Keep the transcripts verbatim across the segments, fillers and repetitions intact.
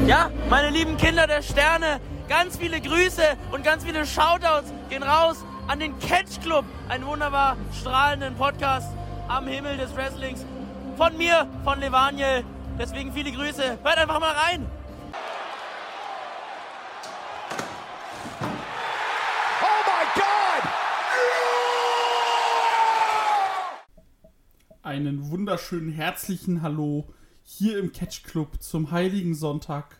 Ja, meine lieben Kinder der Sterne, ganz viele Grüße und ganz viele Shoutouts gehen raus an den Catch Club, einen wunderbar strahlenden Podcast am Himmel des Wrestlings. Von mir, von Levaniel. Deswegen viele Grüße. Hört einfach mal rein. Oh my God! Einen wunderschönen herzlichen Hallo hier im Catch Club zum Heiligen Sonntag.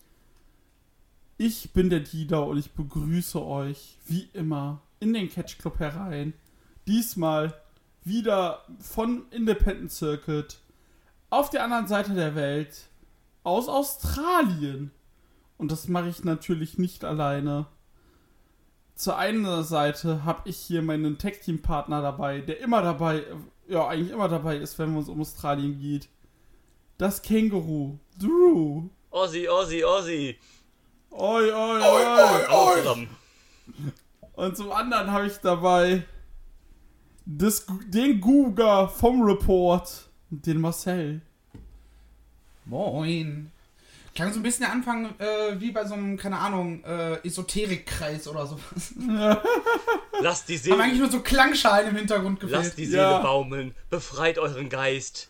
Ich bin der Dieter und ich begrüße euch wie immer in den Catch Club herein. Diesmal wieder von Independent Circuit auf der anderen Seite der Welt aus Australien. Und das mache ich natürlich nicht alleine. Zur einen Seite habe ich hier meinen Tag-Team-Partner dabei, der immer dabei, ja eigentlich immer dabei ist, wenn es um Australien geht. Das Känguru, Drew. Ozzy, Ozzy, Ozzy. Oi, oi, oi. oi, oi. Zusammen. Und zum anderen habe ich dabei das, den Guga vom Report, den Marcel. Moin. Klang so ein bisschen der Anfang äh, wie bei so einem, keine Ahnung, äh, Esoterikkreis oder sowas. Ja. Lasst die Seele... Haben eigentlich nur so Klangschalen im Hintergrund gefehlt. Lasst die Seele ja. baumeln. Befreit euren Geist.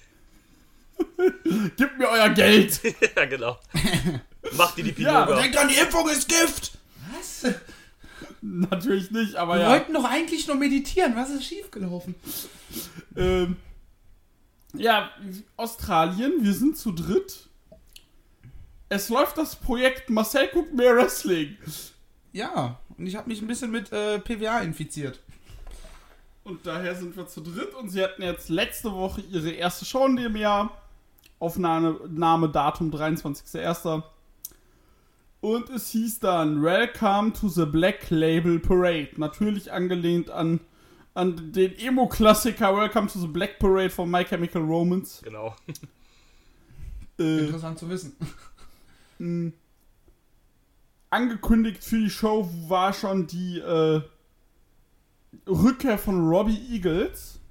Gib mir euer Geld. Ja, genau. Macht ihr die Ja, Pinoga. Denkt an, die Impfung ist Gift! Was? Natürlich nicht, aber Wir ja. wollten doch eigentlich nur meditieren. Was ist schiefgelaufen? Ähm, ja, Australien, wir sind zu dritt. Es läuft das Projekt Marcel guckt mehr Wrestling. Ja, und ich habe mich ein bisschen mit äh, P W A infiziert. Und daher sind wir zu dritt und sie hatten jetzt letzte Woche ihre erste Show in dem Jahr. Aufnahmedatum dreiundzwanzigster erster Und es hieß dann Welcome to the Black Label Parade. Natürlich angelehnt an, an den Emo-Klassiker Welcome to the Black Parade von My Chemical Romance. Genau. Äh, Interessant zu wissen. mh, angekündigt für die Show war schon die äh, Rückkehr von Robbie Eagles.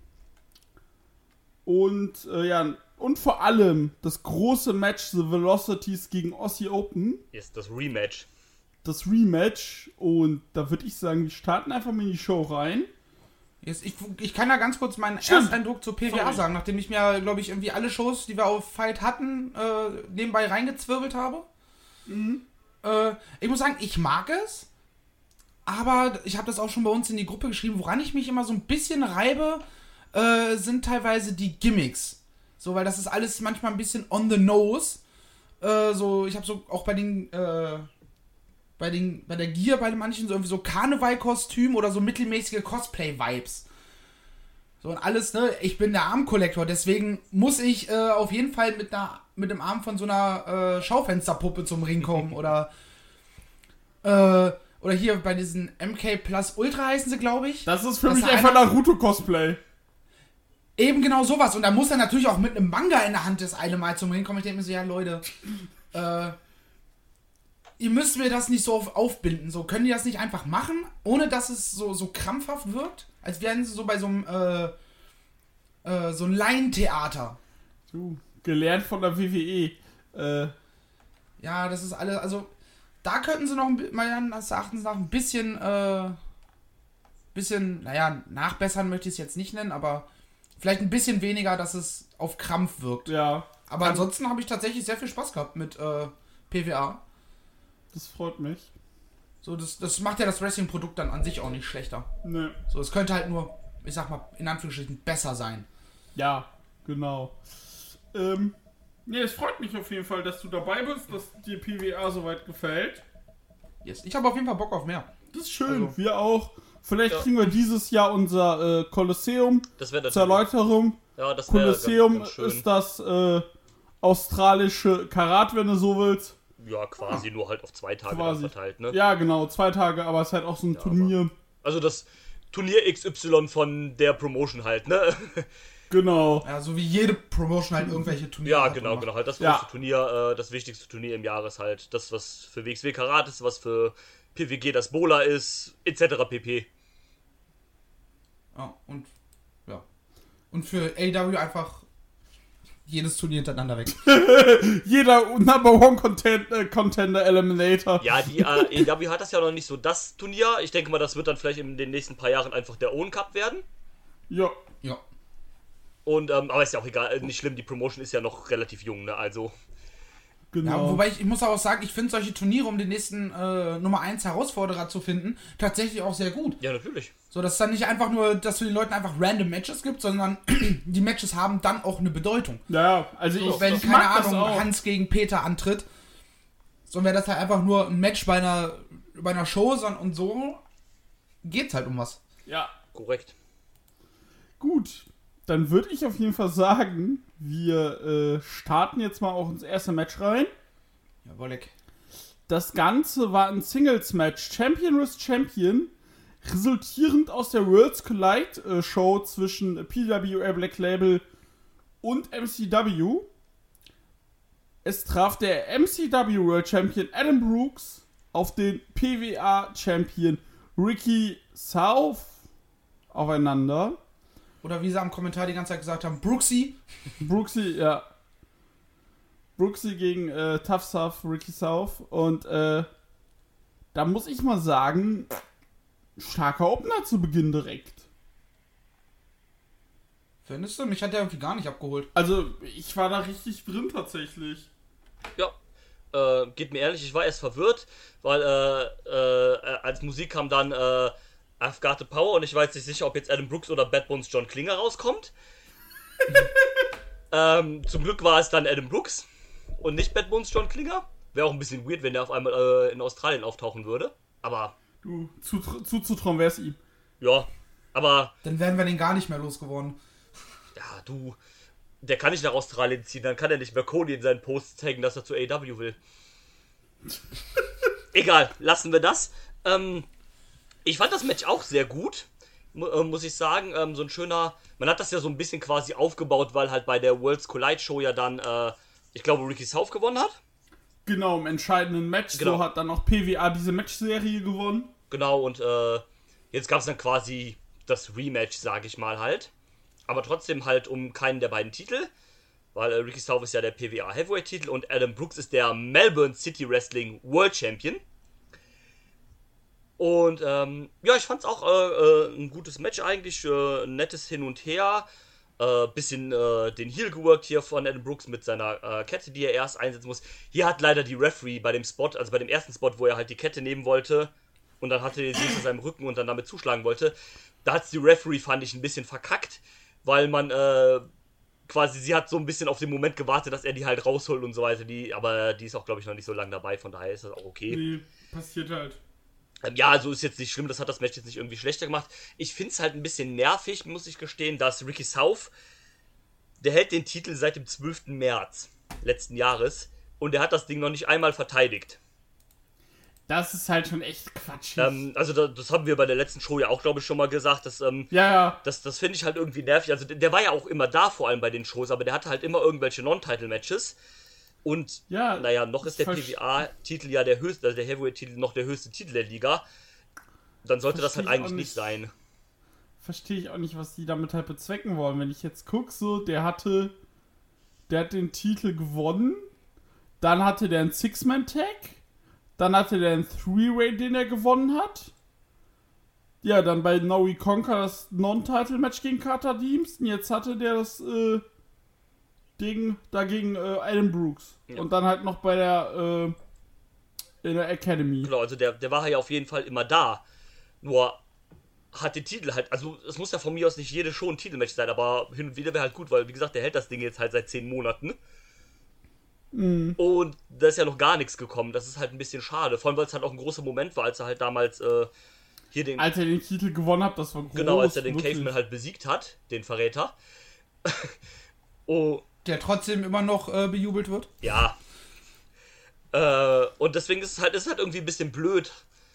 Und äh, ja, und vor allem das große Match The Velocities gegen Aussie Open. Ist das Rematch. Das Rematch. Und da würde ich sagen, wir starten einfach mal in die Show rein. Jetzt, ich, ich kann da ganz kurz meinen Stimmt. Ersteindruck zur P W A Sorry. sagen, nachdem ich mir, glaube ich, irgendwie alle Shows, die wir auf Fight hatten, äh, nebenbei reingezwirbelt habe. Mhm. Äh, ich muss sagen, ich mag es, aber ich habe das auch schon bei uns in die Gruppe geschrieben, woran ich mich immer so ein bisschen reibe, äh, sind teilweise die Gimmicks. So, weil das ist alles manchmal ein bisschen on the nose. Äh, so, ich habe so auch bei den, äh, bei den, bei der Gear bei manchen so irgendwie so Karneval-Kostüm oder so mittelmäßige Cosplay-Vibes. So und alles, ne? Ich bin der Armkollektor, deswegen muss ich äh, auf jeden Fall mit einer, mit dem Arm von so einer äh, Schaufensterpuppe zum Ring kommen oder äh, oder hier bei diesen M K Plus Ultra heißen sie, glaube ich. Das ist für Dass mich da einfach einer- Naruto-Cosplay. Eben genau sowas. Und da muss er natürlich auch mit einem Manga in der Hand das eine Mal zum Ring kommen. Ich denke mir so, ja Leute, äh, ihr müsst mir das nicht so auf, aufbinden. So, können die das nicht einfach machen, ohne dass es so, so krampfhaft wirkt? Als wären sie so bei so einem, äh, äh, so ein Laientheater. Du, gelernt von der W W E. Äh, Ja, das ist alles, also, da könnten sie noch ein bi- meines Erachtens nach ein bisschen, äh, bisschen, naja, nachbessern möchte ich es jetzt nicht nennen, aber vielleicht ein bisschen weniger, dass es auf Krampf wirkt. ja, Aber ansonsten habe ich tatsächlich sehr viel Spaß gehabt mit äh, P W A. das freut mich. So, das, das macht ja das Wrestling-Produkt dann an sich auch nicht schlechter. Ne. So, es könnte halt nur, ich sag mal, in Anführungsstrichen besser sein. Ja, genau. Ähm, ne, es freut mich auf jeden Fall, dass du dabei bist, dass dir P W A soweit gefällt. Yes. Ich habe auf jeden Fall Bock auf mehr. Das ist schön, Also- wir auch. Vielleicht Ja. kriegen wir dieses Jahr unser äh, Kolosseum Das wäre zur natürlich... Erläuterung. Ja, das wäre ganz, Kolosseum ganz schön. ist das äh, australische Karat, wenn du so willst. Ja, quasi nur halt auf zwei Tage dann Quasi. verteilt, ne? Ja, genau, zwei Tage, aber es ist halt auch so ein Ja, Turnier. Also das Turnier X Y von der Promotion halt, ne? Genau. Ja, so wie jede Promotion halt irgendwelche Turniere Ja, hat genau, und genau. Halt das Ja. größte Turnier, äh, das wichtigste Turnier im Jahr ist halt das, was für W X W Karat ist, was für P W G das Bola ist, et cetera pp. Ja, und ja. Und für A E W einfach jedes Turnier hintereinander weg. Jeder Number One Content, äh, Contender Eliminator. Ja, die äh, A E W hat das ja noch nicht so das Turnier. Ich denke mal, das wird dann vielleicht in den nächsten paar Jahren einfach der Own Cup werden. Ja. Ja. Und, ähm, aber ist ja auch egal, nicht schlimm, die Promotion ist ja noch relativ jung, ne, also. Genau. Ja, wobei ich, ich muss auch sagen, ich finde solche Turniere, um den nächsten äh, Nummer eins Herausforderer zu finden, tatsächlich auch sehr gut. Ja, natürlich. So, dass es dann nicht einfach nur, dass du den Leuten einfach random Matches gibt, sondern die Matches haben dann auch eine Bedeutung. Ja, also So, ich, wenn, ich keine mag das Ahnung, auch. Hans gegen Peter antritt, so wäre das halt einfach nur ein Match bei einer, bei einer Show, sondern und so geht's halt um was. Ja, Korrekt. gut. Dann würde ich auf jeden Fall sagen, wir äh, starten jetzt mal auch ins erste Match rein. Jawollek. Das Ganze war ein Singles-Match, Champion vs. Champion, resultierend aus der Worlds Collide äh, Show zwischen P W R Black Label und M C W. Es traf der M C W World Champion Adam Brooks auf den P W A Champion Ricky South aufeinander. Oder wie sie am Kommentar die ganze Zeit gesagt haben, Brooksy. Brooksy, ja. Brooksy gegen äh, Tough South, Ricky South. Und äh, da muss ich mal sagen, starker Opener zu Beginn direkt. Findest du? Mich hat der irgendwie gar nicht abgeholt. Also, ich war da richtig drin tatsächlich. Ja, äh, geht mir ehrlich, ich war erst verwirrt, weil äh, äh, als Musik kam dann äh, I've Got the Power und ich war jetzt nicht sicher, ob jetzt Adam Brooks oder Bad Bones John Klinger rauskommt. ähm, zum Glück war es dann Adam Brooks und nicht Bad Bones John Klinger. Wäre auch ein bisschen weird, wenn der auf einmal äh, in Australien auftauchen würde. Aber, Du, zu, zu, zutrauen wär's ihm. ja, aber, Dann wären wir den gar nicht mehr losgeworden. ja, du, der kann nicht nach Australien ziehen, dann kann er nicht mehr Cody in seinen Posts zeigen, dass er zu A E W will. Egal, lassen wir das. Ähm, ich fand das Match auch sehr gut, mu- äh, muss ich sagen. Ähm, so ein schöner, man hat das ja so ein bisschen quasi aufgebaut, weil halt bei der Worlds Collide Show ja dann, äh, ich glaube, Ricky South gewonnen hat. Genau, im entscheidenden Match. Genau. So hat dann auch P W A diese Matchserie gewonnen. Genau, und äh, jetzt gab es dann quasi das Rematch, sage ich mal halt. Aber trotzdem halt um keinen der beiden Titel. Weil äh, Ricky South ist ja der P W A Heavyweight-Titel und Adam Brooks ist der Melbourne City Wrestling World Champion. Und ähm, ja, ich fand's auch äh, äh, ein gutes Match eigentlich, äh, ein nettes Hin und Her. Äh, bisschen äh, den Heel geworkt hier von Adam Brooks mit seiner äh, Kette, die er erst einsetzen muss. Hier hat leider die Referee bei dem Spot, also bei dem ersten Spot, wo er halt die Kette nehmen wollte und dann hatte er sie hinter seinem Rücken und dann damit zuschlagen wollte, da hat's die Referee, fand ich, ein bisschen verkackt, weil man äh, quasi, sie hat so ein bisschen auf den Moment gewartet, dass er die halt rausholt und so weiter, die, aber die ist auch, glaube ich, noch nicht so lange dabei, von daher ist das auch okay. Nee, passiert halt. Ähm, Ja, also ist jetzt nicht schlimm, das hat das Match jetzt nicht irgendwie schlechter gemacht. Ich finde es halt ein bisschen nervig, muss ich gestehen, dass Ricky South, der hält den Titel seit dem zwölften März letzten Jahres und der hat das Ding noch nicht einmal verteidigt. Das ist halt schon echt quatschig. Ähm, also da, das haben wir bei der letzten Show ja auch, glaube ich, schon mal gesagt, dass, ähm, ja, ja. das, das finde ich halt irgendwie nervig. Also der, der war ja auch immer da, vor allem bei den Shows, aber der hatte halt immer irgendwelche Non-Title-Matches. Und, Ja, naja, noch ist der ich P W A-Titel ja der höchste, also der Heavyweight-Titel noch der höchste Titel der Liga. Dann sollte das halt Versteh ich eigentlich auch nicht nicht. sein. Verstehe ich auch nicht, was die damit halt bezwecken wollen. Wenn ich jetzt gucke, so, der hatte, der hat den Titel gewonnen, dann hatte der einen Six-Man-Tag, dann hatte der einen Three-Way, den er gewonnen hat. Ja, dann bei No We Conquer das Non-Title-Match gegen Carter Deems und jetzt hatte der das, äh, Ding dagegen äh, Adam Brooks. Ja. Und dann halt noch bei der, äh, in der Academy. Genau, also der, der war ja auf jeden Fall immer da. Nur hat den Titel halt, also es muss ja von mir aus nicht jede Show ein Titelmatch sein, aber hin und wieder wäre halt gut, weil wie gesagt, der hält das Ding jetzt halt seit zehn Monaten. Mhm. Und da ist ja noch gar nichts gekommen. Das ist halt ein bisschen schade. Vor allem, weil es halt auch ein großer Moment war, als er halt damals äh, hier den. Als er den Titel gewonnen hat, das war groß. Genau, als er den wirklich. Caveman halt besiegt hat, den Verräter. oh, Der trotzdem immer noch äh, bejubelt wird. ja. Äh, und deswegen ist es halt, ist halt irgendwie ein bisschen blöd.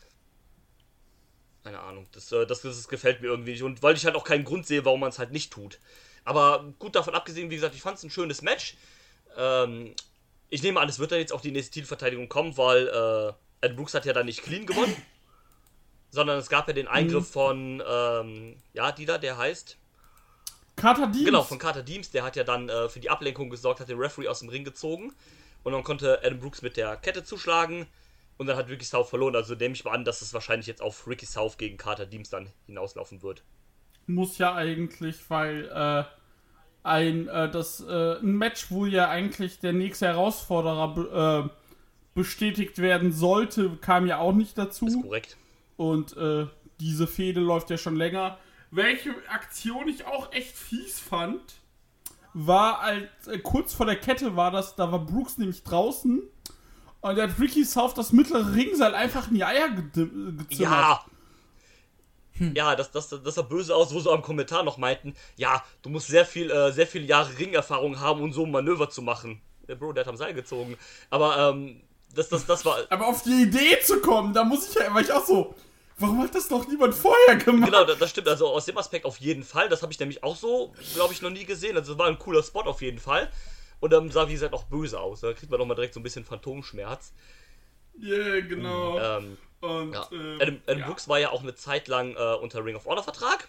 Keine Ahnung, das, äh, das, das gefällt mir irgendwie nicht. Und weil ich halt auch keinen Grund sehe, warum man es halt nicht tut. Aber gut, davon abgesehen, wie gesagt, ich fand es ein schönes Match. Ähm, ich nehme an, es wird dann jetzt auch die nächste Titelverteidigung kommen, weil äh, Adam Brooks hat ja dann nicht clean gewonnen. Sondern es gab ja den Eingriff von, ähm, ja, die da, der heißt Carter Deems. Genau, von Carter Deems, der hat ja dann äh, für die Ablenkung gesorgt, hat den Referee aus dem Ring gezogen und dann konnte Adam Brooks mit der Kette zuschlagen und dann hat Ricky South verloren, also nehme ich mal an, dass es wahrscheinlich jetzt auf Ricky South gegen Carter Deems dann hinauslaufen wird. Muss ja eigentlich, weil äh, ein, äh, das, äh, ein Match, wo ja eigentlich der nächste Herausforderer be- äh, bestätigt werden sollte, kam ja auch nicht dazu. Ist korrekt. Und äh, diese Fehde läuft ja schon länger. Welche Aktion ich auch echt fies fand, war, als äh, kurz vor der Kette war das, da war Brooks nämlich draußen und der hat Ricky South das mittlere Ringseil einfach in die Eier ge- gezimmert. Ja! Hm. Ja, das, das, das sah böse aus, wo sie am Kommentar noch meinten, ja, du musst sehr viel, äh, sehr viele Jahre Ringerfahrung haben, um so ein Manöver zu machen. Der Bro, der hat am Seil gezogen. Aber, ähm, das, das, das war... Aber auf die Idee zu kommen, da muss ich ja, war ich auch so, warum hat das noch niemand vorher gemacht? Genau, das, das stimmt, also aus dem Aspekt auf jeden Fall, das habe ich nämlich auch so, glaube ich, noch nie gesehen, also es war ein cooler Spot auf jeden Fall. Und dann sah, wie gesagt, auch böse aus, da kriegt man doch mal direkt so ein bisschen Phantomschmerz. Ja, yeah, genau. Ähm, Und, ja. ähm, Adam, Adam ja. Brooks war ja auch eine Zeit lang äh, unter Ring of Honor Vertrag.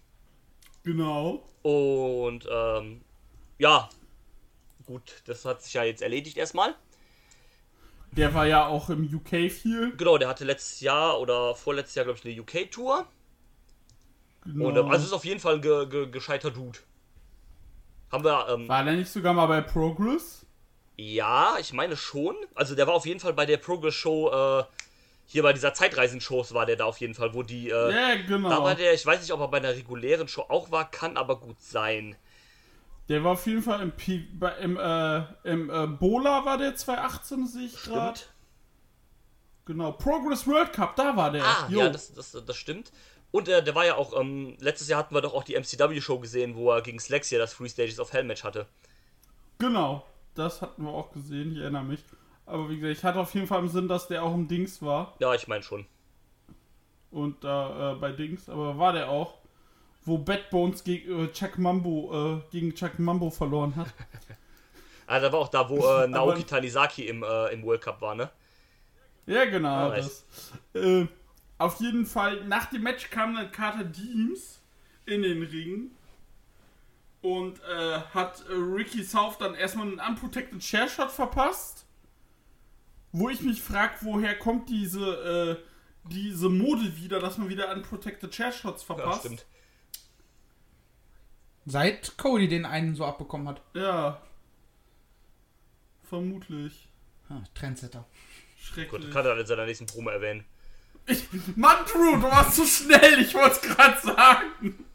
Genau. Und, ähm, ja, gut, das hat sich ja jetzt erledigt erstmal. Der war ja auch im U K viel. Genau, der hatte letztes Jahr oder vorletztes Jahr, glaube ich, eine U K-Tour. Genau. Und, ähm, also ist auf jeden Fall ein ge ge gescheiter Dude. Haben wir, ähm, War der nicht sogar mal bei Progress? ja, ich meine schon. Also der war auf jeden Fall bei der Progress-Show, äh, hier bei dieser Zeitreisen-Shows war der da auf jeden Fall, wo die, äh, Ja, genau. da war der, ich weiß nicht, ob er bei einer regulären Show auch war, kann aber gut sein. Der war auf jeden Fall im, P bei, im, äh, im äh, Bola war der zwanzig achtzehn, sehe ich gerade. Stimmt. Genau, Progress World Cup, da war der. Ah, Jo. ja, das, das, das stimmt. Und äh, der war ja auch, ähm, letztes Jahr hatten wir doch auch die M C W-Show gesehen, wo er gegen Slexia das Three Stages of Hell Match hatte. Genau, das hatten wir auch gesehen, ich erinnere mich. Aber wie gesagt, ich hatte auf jeden Fall im Sinn, dass der auch im Dings war. Ja, ich meine schon. Und da äh, bei Dings, aber war der auch, wo Bad Bones gegen äh, Chuck Mambo, äh, gegen Chuck Mambo verloren hat. Ah, da war auch da, wo äh, Naoki Aber- Tanizaki im, äh, im World Cup war, ne? Ja, genau. Ah, das. Äh, auf jeden Fall, nach dem Match kam dann Carter Deems in den Ring und äh, hat äh, Ricky South dann erstmal einen Unprotected Chair Shot verpasst. Wo ich mich frage, woher kommt diese, äh, diese Mode wieder, dass man wieder Unprotected Chair Shots Ja, verpasst. stimmt. Seit Cody den einen so abbekommen hat. Ja. Vermutlich. Ah, Trendsetter. Schrecklich. Gut, kann er in seiner nächsten Promo erwähnen. Ich, Mann, Drew, du warst zu schnell, ich wollte es gerade sagen.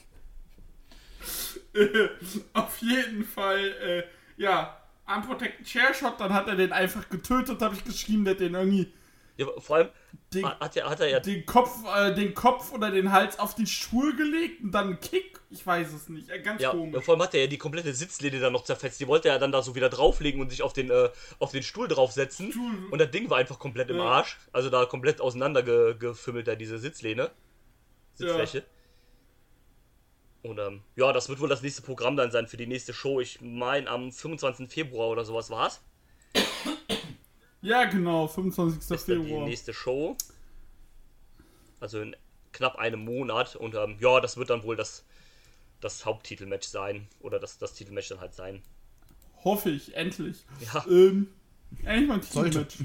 äh, auf jeden Fall, äh, ja, Unprotected Chair Shot, dann hat er den einfach getötet, habe ich geschrieben, der hat den irgendwie Ja, vor allem den, hat er, hat er ja... den, Kopf, äh, den Kopf oder den Hals auf die Stuhl gelegt und dann einen Kick, ich weiß es nicht, äh, ganz Ja, komisch. vor allem hat er ja die komplette Sitzlehne dann noch zerfetzt. Die wollte er dann da so wieder drauflegen und sich auf den, äh, auf den Stuhl draufsetzen. Stuhl. Und das Ding war einfach komplett im Ja. Arsch. Also da komplett auseinandergefimmelt, da diese Sitzlehne. Sitzfläche. Und ähm, ja, das wird wohl das nächste Programm dann sein für die nächste Show. Ich meine, am fünfundzwanzigsten Februar oder sowas war's. Ja, genau, fünfundzwanzigsten Ist dann die Februar. nächste Show. Also in knapp einem Monat. Und ähm, ja, das wird dann wohl das, das Haupttitelmatch sein. Oder das, das Titelmatch dann halt sein. Hoffe ich, endlich. Ja. Ähm, endlich mal ein Sollte. Titelmatch.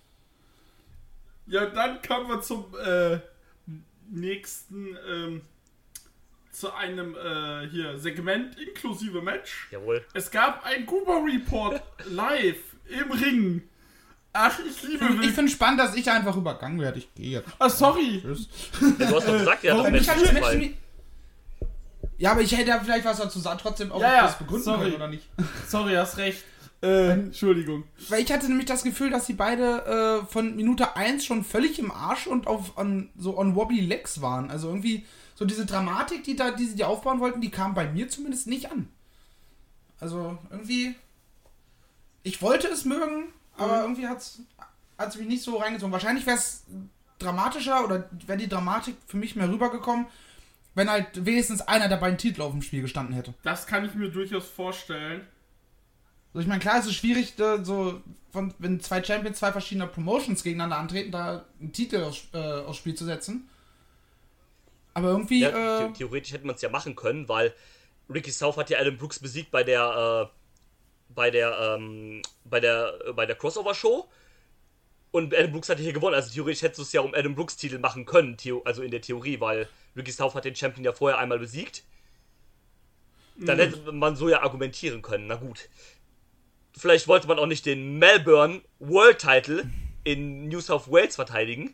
Ja, dann kommen wir zum äh, nächsten, ähm, zu einem äh, hier Segment inklusive Match. Jawohl. Es gab ein Goober Report live im Ring. Ach, ich liebe Ich Will. finde spannend, dass ich einfach übergangen werde. Ich gehe jetzt. Ah, sorry. Tschüss. Ja, du hast doch gesagt, ja, das warum Match Ich hab ist das Match gefallen. nie- Ja, aber ich hätte ja vielleicht was dazu sagen, trotzdem auch Ja, ja, das begründen sorry. können, oder nicht? Sorry, hast recht. Äh, Entschuldigung. Weil ich hatte nämlich das Gefühl, dass sie beide äh, von Minute eins schon völlig im Arsch und auf on, so on wobbly legs waren. Also irgendwie so diese Dramatik, die da, die sie dir aufbauen wollten, die kam bei mir zumindest nicht an. Also irgendwie, ich wollte es mögen, aber Mhm. irgendwie hat's hat's mich nicht so reingezogen. Wahrscheinlich wäre es dramatischer oder wäre die Dramatik für mich mehr rübergekommen, wenn halt wenigstens einer der beiden Titel auf dem Spiel gestanden hätte. Das kann ich mir durchaus vorstellen. Also ich meine, klar, es ist schwierig, da so von, wenn zwei Champions zwei verschiedener Promotions gegeneinander antreten, da einen Titel aufs, äh, aufs Spiel zu setzen. Aber irgendwie, Ja, äh, the theoretisch hätte man es ja machen können, weil Ricky South hat ja Adam Brooks besiegt bei der, äh, bei der, ähm, bei der, äh, bei der Crossover-Show. Und Adam Brooks hat hier gewonnen. Also theoretisch hättest du es ja um Adam Brooks Titel machen können, Theo- also in der Theorie, weil Ricky South hat den Champion ja vorher einmal besiegt. Dann mhm. hätte man so ja argumentieren können. Na gut. Vielleicht wollte man auch nicht den Melbourne World Title in New South Wales verteidigen.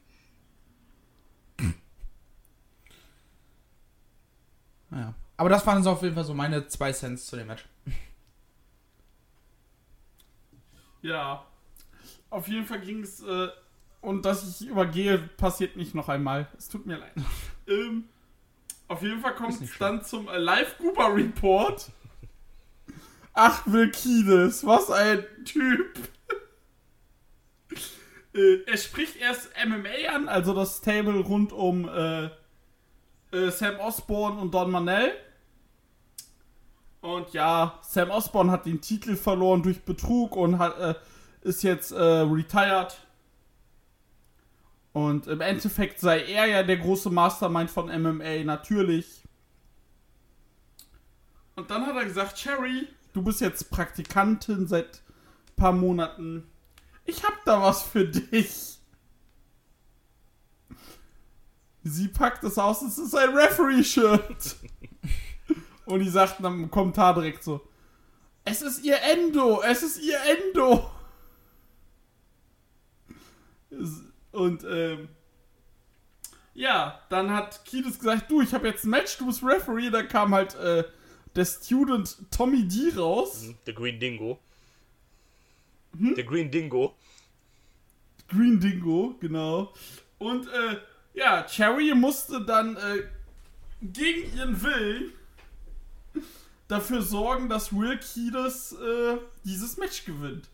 Ja. Aber das waren so auf jeden Fall so meine zwei Cents zu dem Match. Ja. Auf jeden Fall ging es, äh, und dass ich übergehe, passiert nicht noch einmal. Es tut mir leid. ähm, auf jeden Fall kommt es dann zum äh, Live-Goober-Report. Ach, Wilkides, was ein Typ. äh, er spricht erst M M A an, also das Stable rund um äh, äh, Sam Osborne und Don Manel. Und ja, Sam Osborne hat den Titel verloren durch Betrug und hat... Äh, ist jetzt äh, retired. Und im Endeffekt sei er ja der große Mastermind von M M A, natürlich. Und dann hat er gesagt, Cherry, du bist jetzt Praktikantin seit ein paar Monaten. Ich hab da was für dich. Sie packt es aus, es ist ein Referee-Shirt. Und die sagt dann im Kommentar direkt so, es ist ihr Endo, es ist ihr Endo. Und ähm, ja, dann hat Kiedis gesagt, du, ich habe jetzt ein Match, du bist Referee. Da kam halt äh, der Student Tommy D raus. Der Green Dingo. Hm? Der Green Dingo. Green Dingo, genau. Und äh, ja, Cherry musste dann äh, gegen ihren Willen dafür sorgen, dass Will Kiedis äh, dieses Match gewinnt.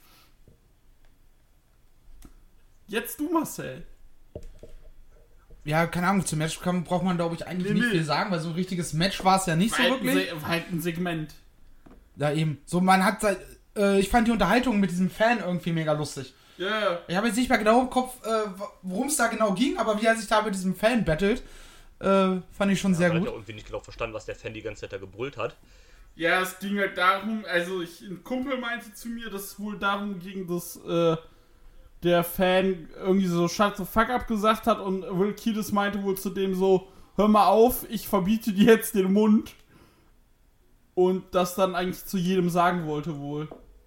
Jetzt du, Marcel. Ja, keine Ahnung, zum Match kann, braucht man, glaube ich, eigentlich nee, nicht nee. viel sagen, weil so ein richtiges Match war es ja nicht war so halt wirklich. Ein Se- halt ein Segment. Ja, eben. So, man hat, äh, ich fand die Unterhaltung mit diesem Fan irgendwie mega lustig. Ja. Yeah. Ich habe jetzt nicht mehr genau im Kopf, äh, worum es da genau ging, aber wie er sich da mit diesem Fan battelt, äh, fand ich schon ja, sehr man gut. hat ja irgendwie nicht genau verstanden, was der Fan die ganze Zeit da gebrüllt hat. Ja, es ging halt darum, also ich, ein Kumpel meinte zu mir, dass es wohl darum ging, dass äh, der Fan irgendwie so shut the fuck up gesagt hat und Will Kiedis meinte wohl zu dem so, hör mal auf, ich verbiete dir jetzt den Mund. Und das dann eigentlich zu jedem sagen wollte wohl.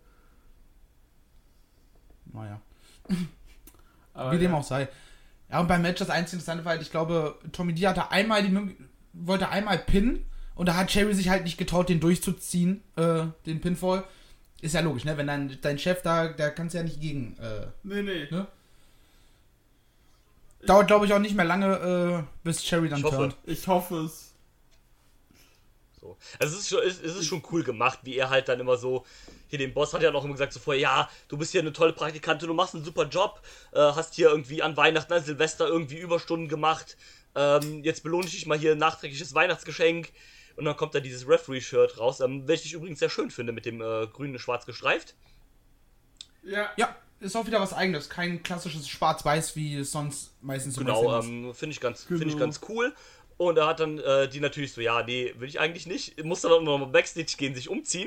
Naja. Aber wie dem ja. auch sei. Ja, und beim Match das einzige Interessante war halt, ich glaube, Tommy D hatte einmal die Möglichkeit, wollte einmal pinnen und da hat Cherry sich halt nicht getraut, den durchzuziehen, äh, den Pinfall. Ist ja logisch, ne? Wenn dein, dein Chef da, da kannst du ja nicht gegen. Äh, nee, nee. Ne? Dauert, glaube ich, auch nicht mehr lange, äh, bis Cherry dann ich hoffe. turnt. Ich hoffe es. So. Also es ist, schon, es ist schon cool gemacht, wie er halt dann immer so, hier den Boss hat ja noch immer gesagt so vorher, ja, du bist hier eine tolle Praktikantin, du machst einen super Job, äh, hast hier irgendwie an Weihnachten, an Silvester irgendwie Überstunden gemacht, ähm, jetzt belohne ich dich mal hier ein nachträgliches Weihnachtsgeschenk. Und dann kommt da dieses Referee-Shirt raus, ähm, welches ich übrigens sehr schön finde, mit dem äh, grünen schwarz gestreift. Ja. Ja, ist auch wieder was Eigenes. Kein klassisches Schwarz-Weiß, wie es sonst meistens im Genau, Wrestling ähm, finde ich, ganz, Genau. find ich ganz cool. Und da hat dann äh, die natürlich so, ja, nee, will ich eigentlich nicht. Muss dann auch noch mal Backstage gehen, sich umziehen.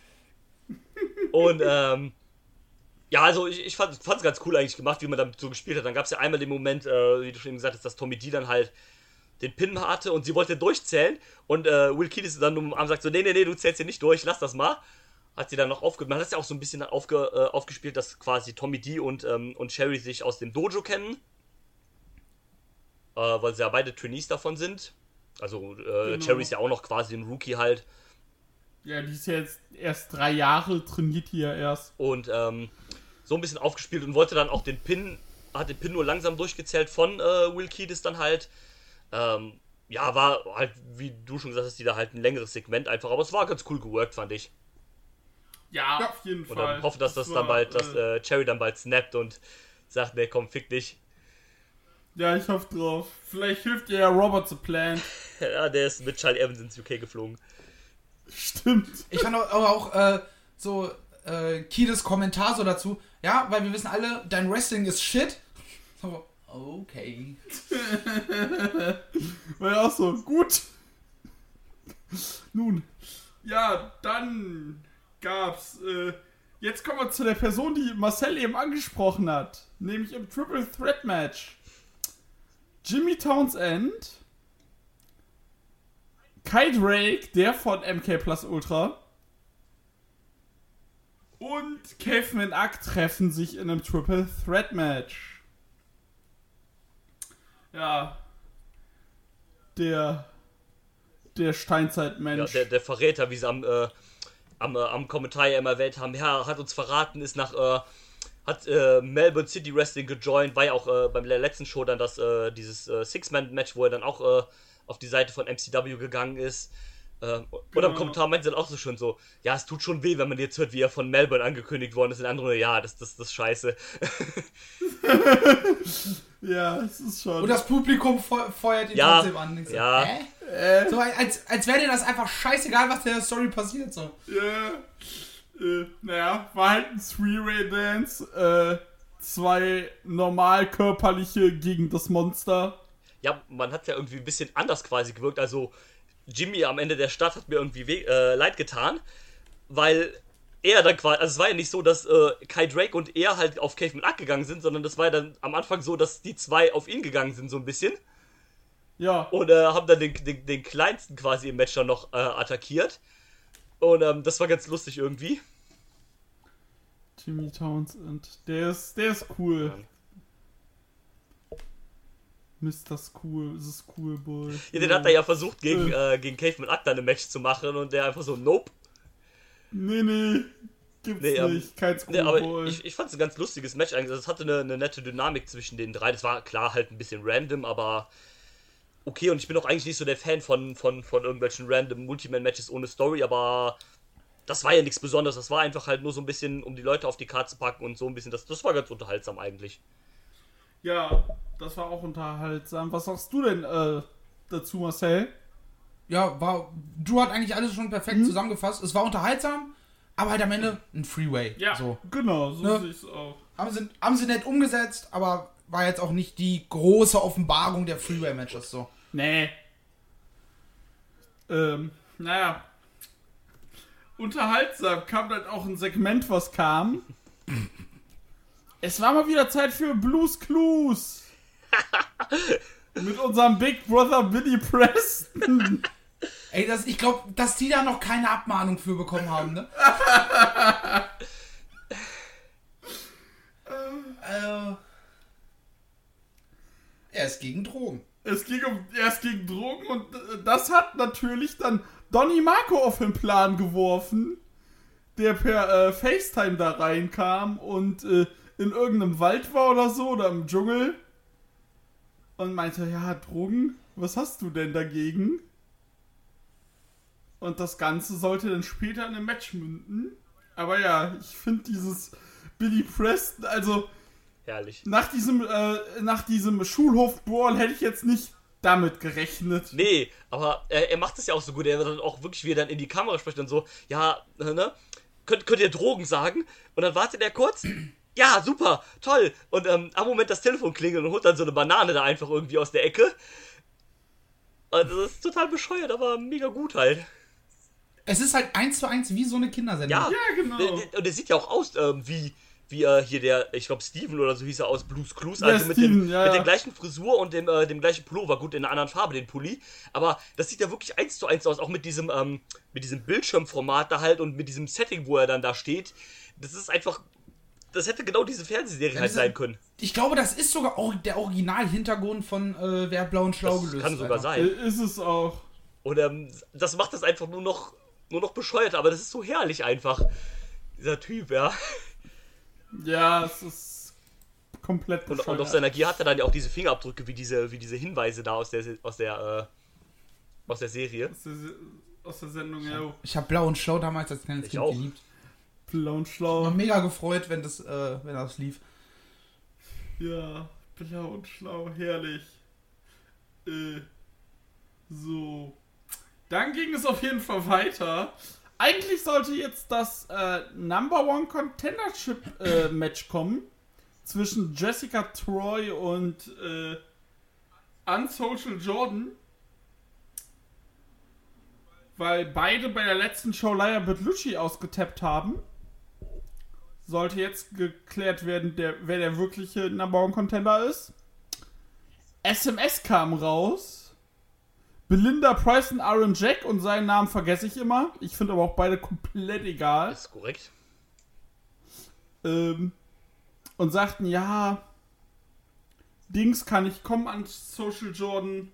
Und, ähm, ja, also ich, ich fand es ganz cool eigentlich gemacht, wie man damit so gespielt hat. Dann gab es ja einmal den Moment, äh, wie du schon eben gesagt hast, dass Tommy D dann halt den Pin hatte und sie wollte durchzählen und äh, Will Kiedis dann um Arm sagt so, nee, nee, nee, du zählst hier nicht durch, lass das mal. Hat sie dann noch aufge... Man hat es ja auch so ein bisschen aufge, äh, aufgespielt, dass quasi Tommy D und, ähm, und Cherry sich aus dem Dojo kennen. Äh, weil sie ja beide Trainees davon sind. Also äh, Genau. Cherry ist ja auch noch quasi ein Rookie halt. Ja, die ist ja jetzt erst drei Jahre, trainiert die ja erst. Und ähm, so ein bisschen aufgespielt und wollte dann auch den Pin, hat den Pin nur langsam durchgezählt von äh, Will Kiedis dann halt. Ähm, ja, war halt, wie du schon gesagt hast, die da halt ein längeres Segment einfach, aber es war ganz cool geworkt, fand ich. Ja, Ja. auf jeden Und Fall. dann hoffe, dass das, war, dann bald, dass Äh, äh, Cherry dann bald snappt und sagt, nee, komm, fick dich. ja, ich hoffe drauf. Vielleicht hilft ihr ja Robert the Plant. Ja, der ist mit Charlie Evans ins U K geflogen. Stimmt. Ich fand auch, aber auch äh, so äh, Kiedis Kommentar so dazu, ja, weil wir wissen alle, dein Wrestling ist shit. So, okay. War ja auch so, gut. Nun, ja, dann gab's, äh, jetzt kommen wir zu der Person, die Marcel eben angesprochen hat. Nämlich im Triple Threat Match. Jimmy Townsend, Kai Drake, der von M K Plus Ultra, und Caveman Ack treffen sich in einem Triple Threat Match. Ja. Der der Steinzeitmensch. Ja, der, der Verräter, wie sie am, äh, am, äh, am Kommentar ja immer erwähnt haben, ja, hat uns verraten, ist nach, äh, hat äh, Melbourne City Wrestling gejoint, war ja auch äh, beim letzten Show dann das, äh, dieses äh, Six-Man-Match, wo er dann auch äh, auf die Seite von M C W gegangen ist. Äh, und genau. am Kommentar meint sie dann auch so schon so, ja, es tut schon weh, wenn man jetzt hört, wie er von Melbourne angekündigt worden ist. In anderen, ja, das, das, das ist scheiße. Ja, es ist schon. Und das Publikum fe- feuert ihn Ja, trotzdem an. So, ja. hä? Äh, So, als, als wäre dir das einfach scheißegal, was in der Story passiert. So. ja. Äh, naja, war halt ein Three-Way-Dance. Äh, zwei normal körperliche gegen das Monster. Ja, man hat ja irgendwie ein bisschen anders quasi gewirkt. Also Jimmy am Ende der Stadt hat mir irgendwie we- äh, leid getan, weil er dann quasi, also es war ja nicht so, dass äh, Kai Drake und er halt auf Caveman Ack gegangen sind, sondern das war ja dann am Anfang so, dass die zwei auf ihn gegangen sind so ein bisschen Ja. und äh, haben dann den, den, den kleinsten quasi im Match dann noch äh, attackiert und ähm, das war ganz lustig irgendwie. Jimmy Townsend. Der ist, der ist cool. Mister Cool, das ist cool, Boy. Ja, den hat er ja versucht gegen, äh, gegen Caveman Ack dann ein Match zu machen und der einfach so, nope. Nee, nee. Gibt's Nee, ähm, nicht. Kein Nee, aber Schoolboy. ich, ich fand es ein ganz lustiges Match eigentlich. Es hatte eine, eine nette Dynamik zwischen den drei. Das war klar halt ein bisschen random, aber okay. Und ich bin auch eigentlich nicht so der Fan von, von, von irgendwelchen random Multiman-Matches ohne Story, aber das war ja nichts Besonderes. Das war einfach halt nur so ein bisschen, um die Leute auf die Karte zu packen und so ein bisschen. Das, das war ganz unterhaltsam eigentlich. Ja, das war auch unterhaltsam. Was sagst du denn äh, dazu, Marcel? Ja, war. Du hast eigentlich alles schon perfekt Mhm. zusammengefasst. Es war unterhaltsam, aber halt am Ende ein Freeway. So. genau, so Ne? sehe ich's auch. Haben sie, haben sie nett umgesetzt, aber war jetzt auch nicht die große Offenbarung der Freeway-Matches. So. Nee. Ähm, naja. Unterhaltsam kam dann auch ein Segment, was kam. Es war mal wieder Zeit für Blues Clues. Mit unserem Big Brother Billy Preston. Ey, das, ich glaube, dass die da noch keine Abmahnung für bekommen haben, ne? äh, er ist gegen Drogen. Es ging um, erst gegen Drogen und äh, das hat natürlich dann Donny Marco auf den Plan geworfen, der per äh, FaceTime da reinkam und äh, in irgendeinem Wald war oder so oder im Dschungel und meinte, ja, Drogen, was hast du denn dagegen? Und das Ganze sollte dann später in einem Match münden. Aber ja, ich finde dieses Billy Preston, also Herrlich. nach diesem, äh, nach diesem Schulhof-Brawl hätte ich jetzt nicht damit gerechnet. Nee, aber er, er macht es ja auch so gut. Er wird dann auch wirklich, wie er dann in die Kamera spricht und so, ja, ne? Könnt, könnt ihr Drogen sagen? Und dann wartet er kurz. Ja, super, toll. Und ähm, am Moment das Telefon klingelt und holt dann so eine Banane da einfach irgendwie aus der Ecke. Also das ist total bescheuert, aber mega gut halt. Es ist halt eins zu eins wie so eine Kindersendung. Ja, Ja, genau. Der, der, und der sieht ja auch aus ähm, wie, wie äh, hier der, ich glaube Steven oder so hieß er aus Blues Clues. Ja, Also mit, Steven, dem, ja, mit ja. der gleichen Frisur und dem, äh, dem gleichen Pullover. Gut, in einer anderen Farbe, den Pulli. Aber das sieht ja wirklich eins zu eins aus. Auch mit diesem, ähm, mit diesem Bildschirmformat da halt und mit diesem Setting, wo er dann da steht. Das ist einfach... Das hätte genau diese Fernsehserie Ja, halt das sein ist- können. Ich glaube, das ist sogar auch der Original-Hintergrund von äh, Wer hat Blau und Schlau Das gelöst. kann sogar Alter. Äh, sein. Ist es auch. Und ähm, das macht das einfach nur noch, nur noch bescheuert. Aber das ist so herrlich einfach. Dieser Typ, ja. Ja, es ist komplett Und, bescheuert. und auf seiner Gier hat er dann ja auch diese Fingerabdrücke, wie diese, wie diese Hinweise da aus der, aus der, äh, aus der Serie. aus, der, aus der Sendung, ja. Ich habe Blau und Schlau damals als kleines Ich Kind auch. geliebt. Blau und Ich schlau. war mega gefreut, wenn das, äh, wenn das lief. Ja, blau und schlau, herrlich. Äh, so. Dann ging es auf jeden Fall weiter. Eigentlich sollte jetzt das äh, Number One Contendership äh, Match kommen. Zwischen Jessica Troy und äh, Unsocial Jordan. weil beide bei der letzten Show Laya Bertolucci ausgetappt haben, sollte jetzt geklärt werden, der, wer der wirkliche Number One Contender ist. S M S kam raus. Belinda Price und Aaron Jack, und seinen Namen vergesse ich immer. Ich finde aber auch beide komplett egal. Das ist korrekt. Ähm, und sagten, ja, Dings kann ich kommen an Social Jordan.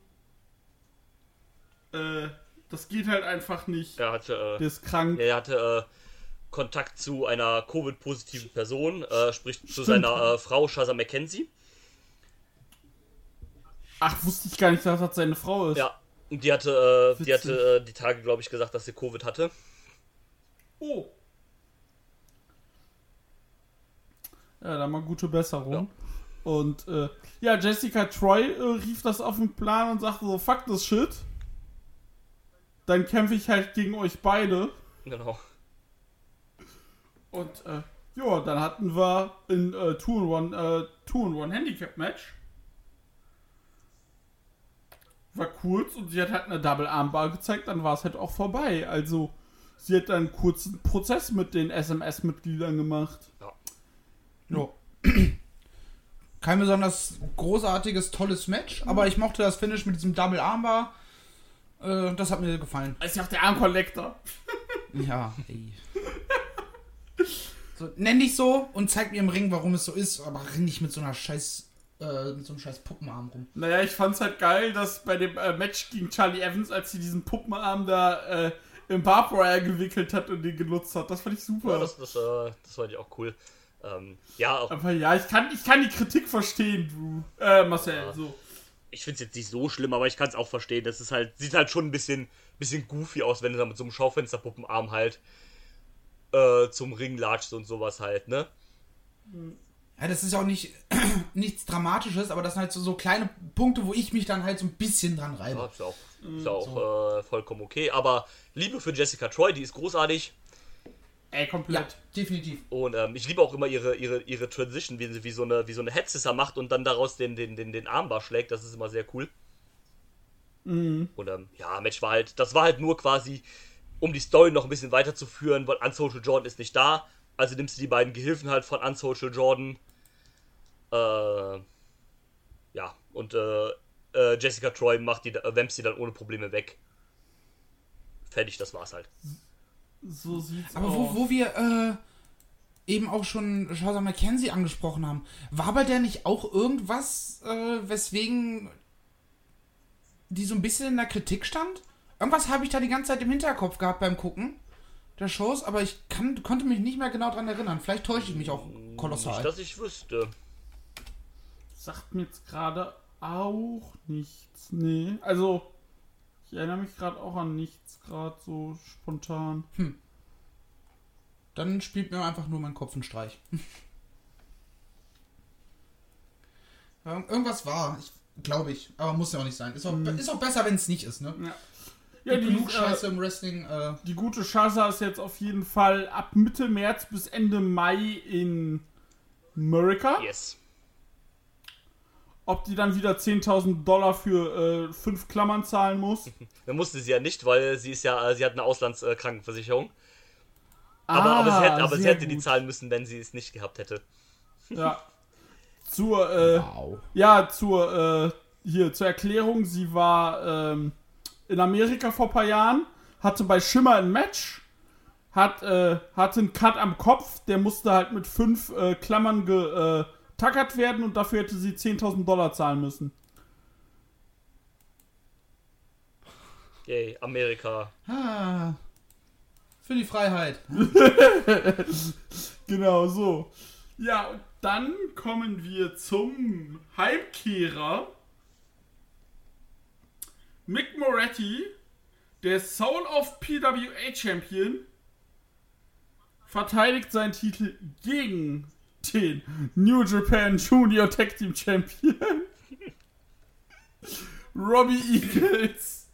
Äh, das geht halt einfach nicht. Er hatte, äh, Der ist krank. er hatte äh, Kontakt zu einer Covid-positiven Person, äh, sprich zu Stimmt. seiner äh, Frau Shaza McKenzie. Ach, wusste ich gar nicht, dass das seine Frau ist. Ja, und die hatte, äh, die, Witzig. hatte äh, die Tage, glaube ich, gesagt, dass sie Covid hatte. Oh. Ja, dann mal gute Besserung. Ja. Und äh, ja, Jessica Troy äh, rief das auf den Plan und sagte so, fuck this shit. Dann kämpfe ich halt gegen euch beide. Genau. Und äh, ja, dann hatten wir ein äh, Two-in-One äh, Handicap-Match. War kurz und sie hat halt eine Double-Armbar gezeigt, dann war es halt auch vorbei. Also, sie hat dann einen kurzen Prozess mit den S M S-Mitgliedern gemacht. Ja. Jo. Kein besonders großartiges, tolles Match, aber ich mochte das Finish mit diesem Double Armbar. Äh, das hat mir gefallen. Das ist ja auch der Arm-Collector. Ja, ey. So, nenn dich so und zeig mir im Ring, warum es so ist, aber renn nicht mit so einer scheiß, äh, mit so einem scheiß Puppenarm rum. Naja, ich fand's halt geil, dass bei dem äh, Match gegen Charlie Evans, als sie diesen Puppenarm da äh, im Barbed Wire gewickelt hat und den genutzt hat, das fand ich super. Ja, das, das, äh, das fand ich auch cool. Ähm, ja, auch, Aber ja, ich kann, ich kann die Kritik verstehen, du. Äh, Marcel, Ja. so. ich finde es jetzt nicht so schlimm, aber ich kann es auch verstehen. Das ist halt, sieht halt schon ein bisschen, bisschen goofy aus, wenn du da mit so einem Schaufensterpuppenarm halt äh, zum Ring latschst und sowas halt, ne? Ja, das ist auch nicht nichts Dramatisches, aber das sind halt so, so kleine Punkte, wo ich mich dann halt so ein bisschen dran reibe. Ja, ist ja auch, ist ja auch äh, vollkommen okay. Aber Liebe für Jessica Troy, die ist großartig. Ey, Ja, komplett. definitiv. Und ähm, ich liebe auch immer ihre, ihre, ihre Transition, wie sie wie so eine, wie so eine Headsister macht und dann daraus den, den, den, den Armbar schlägt. Das ist immer sehr cool. Mhm. Und ähm, ja, Match war halt, das war halt nur quasi, um die Story noch ein bisschen weiterzuführen, weil Unsocial Jordan ist nicht da. Also nimmst du die beiden Gehilfen halt von Unsocial Jordan. Äh, ja, und äh, äh, Jessica Troy macht die, äh, wämst die dann ohne Probleme weg. Fertig, das war's halt. So sieht's Aber aus. wo, wo wir äh, eben auch schon Shaza McKenzie angesprochen haben, war bei der nicht auch irgendwas, äh, weswegen die so ein bisschen in der Kritik stand? Irgendwas habe ich da die ganze Zeit im Hinterkopf gehabt beim Gucken der Shows, aber ich kann, konnte mich nicht mehr genau dran erinnern. Vielleicht täusche ich mich auch kolossal. Nicht, dass ich wüsste. Sagt mir jetzt gerade auch nichts. Nee. Also, ich erinnere mich gerade auch an nichts, gerade so spontan. Dann spielt mir einfach nur mein Kopf einen Streich. Ja, irgendwas war, ich, glaube ich, aber muss ja auch nicht sein. Ist auch, ist auch besser, wenn es nicht ist, ne? Ja. Ja, Gibt die, genug Scheiße äh, im Wrestling. Äh, die gute Shaza ist jetzt auf jeden Fall ab Mitte März bis Ende Mai in Amerika. Yes. Ob die dann wieder zehntausend Dollar für äh, fünf Klammern zahlen muss. Dann musste sie ja nicht, weil sie ist ja, sie hat eine Auslandskrankenversicherung. Aber, Ah, aber sie hätte, aber sie sehr hätte die gut. zahlen müssen, wenn sie es nicht gehabt hätte. Ja. Zur, äh, wow. ja, zur, äh, hier, zur Erklärung, sie war ähm, in Amerika vor ein paar Jahren, hatte bei Shimmer ein Match, hat, äh, hatte einen Cut am Kopf, der musste halt mit fünf äh, Klammern getackert werden und dafür hätte sie zehntausend Dollar zahlen müssen. Yay, Amerika. Ah, für die Freiheit. Genau, so. Ja, und dann kommen wir zum Heimkehrer. Mick Moretti, der Soul of P W A Champion, verteidigt seinen Titel gegen den New Japan Junior Tag Team Champion Robbie Eagles.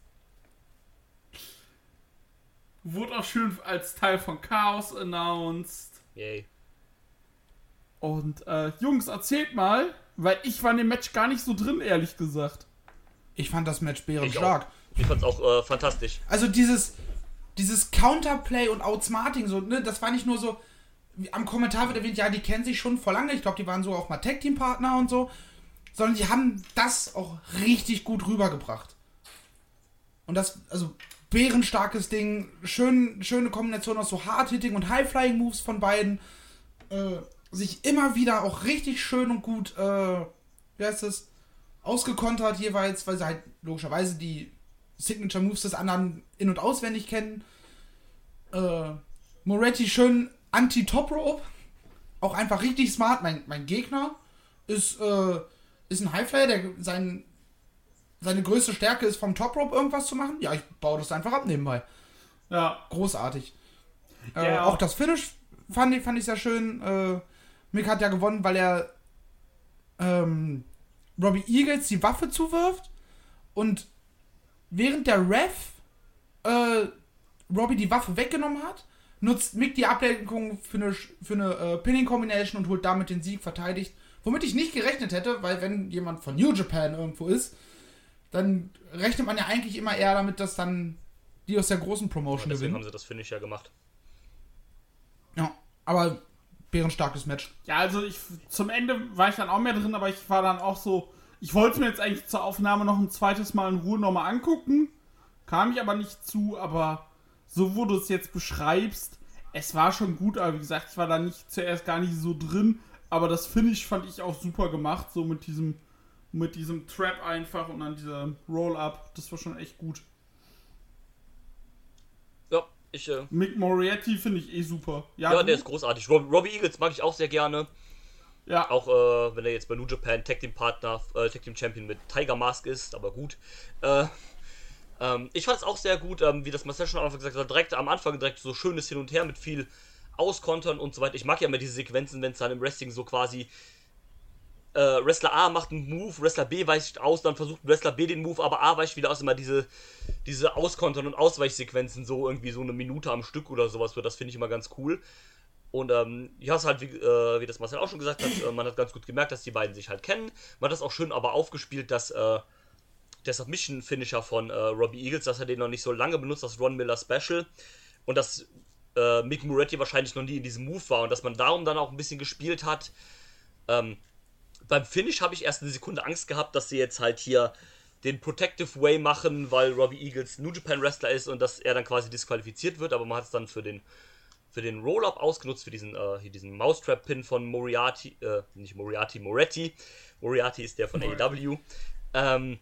Wurde auch schön als Teil von Chaos announced. Yay. Und äh, Jungs, erzählt mal, weil ich war in dem Match gar nicht so drin, ehrlich gesagt. Ich fand das Match Ich, bärenstark. auch. Ich fand's auch äh, fantastisch. Also dieses, dieses Counterplay und Outsmarting, so, ne, das war nicht nur so, wie am Kommentar wird erwähnt, ja, die kennen sich schon vor lange, ich glaube, die waren so auch mal Tag-Team-Partner und so, sondern die haben das auch richtig gut rübergebracht. Und das, also, bärenstarkes Ding, schön, schöne Kombination aus so Hard-Hitting und High-Flying-Moves von beiden, äh, sich immer wieder auch richtig schön und gut, äh, wie heißt das, ausgekontert jeweils, weil sie halt logischerweise die Signature Moves des anderen in- und auswendig kennen. Äh, Moretti schön anti-Top Rope. Auch einfach richtig smart. Mein, mein Gegner ist, äh, ist ein Highflyer, der sein, seine größte Stärke ist, vom Top Rope irgendwas zu machen. Ja, ich baue das einfach ab nebenbei. Ja. Großartig. Ja. Äh, auch das Finish fand ich, fand ich sehr schön. Äh, Mick hat ja gewonnen, weil er ähm, Robbie Eagles die Waffe zuwirft und während der Ref äh, Robbie die Waffe weggenommen hat, nutzt Mick die Ablenkung für eine, für eine äh, Pinning-Combination und holt damit den Sieg, verteidigt. Womit ich nicht gerechnet hätte, weil wenn jemand von New Japan irgendwo ist, dann rechnet man ja eigentlich immer eher damit, dass dann die aus der großen Promotion ja, deswegen gewinnen. haben sie das Finish ja gemacht. Ja, aber bärenstarkes Match. Ja, also ich zum Ende war ich dann auch mehr drin, aber ich war dann auch so, ich wollte mir jetzt eigentlich zur Aufnahme noch ein zweites Mal in Ruhe nochmal angucken, kam ich aber nicht zu, aber so wo du es jetzt beschreibst, es war schon gut, aber wie gesagt, ich war da nicht zuerst gar nicht so drin, aber das Finish fand ich auch super gemacht, so mit diesem mit diesem Trap einfach und dann dieser Roll-Up, das war schon echt gut. Ja, ich, äh, Mick Moriarty finde ich eh super. Ja, ja du? der ist großartig. Rob, Robbie Eagles mag ich auch sehr gerne. Ja. Auch äh, wenn er jetzt bei New Japan Tag Team Partner, äh, Tag Team Champion mit Tiger Mask ist, aber gut. Äh, ähm, ich fand es auch sehr gut, ähm, wie das Marcel schon am Anfang gesagt hat, direkt am Anfang direkt so schönes Hin und Her mit viel Auskontern und so weiter. Ich mag ja immer diese Sequenzen, wenn es dann im Wrestling so quasi äh, Wrestler A macht einen Move, Wrestler B weicht aus, dann versucht Wrestler B den Move, aber A weicht wieder aus. Immer diese, diese Auskontern und Ausweichsequenzen, so irgendwie so eine Minute am Stück oder sowas, das finde ich immer ganz cool. Und ähm, ja, es halt, wie, äh, wie das Marcel auch schon gesagt hat, äh, man hat ganz gut gemerkt, dass die beiden sich halt kennen. Man hat das auch schön aber aufgespielt, dass äh, der Submission-Finisher von äh, Robbie Eagles, dass er den noch nicht so lange benutzt, das Ron Miller Special. Und dass äh, Mick Moretti wahrscheinlich noch nie in diesem Move war und dass man darum dann auch ein bisschen gespielt hat. Ähm, beim Finish habe ich erst eine Sekunde Angst gehabt, dass sie jetzt halt hier den Protective Way machen, weil Robbie Eagles New Japan Wrestler ist und dass er dann quasi disqualifiziert wird, aber man hat es dann für den für den Roll-Up ausgenutzt, für diesen, äh, hier diesen Mousetrap-Pin von Moriarty, äh, nicht Moriarty, Moretti. Moriarty ist der von A E W. Ähm,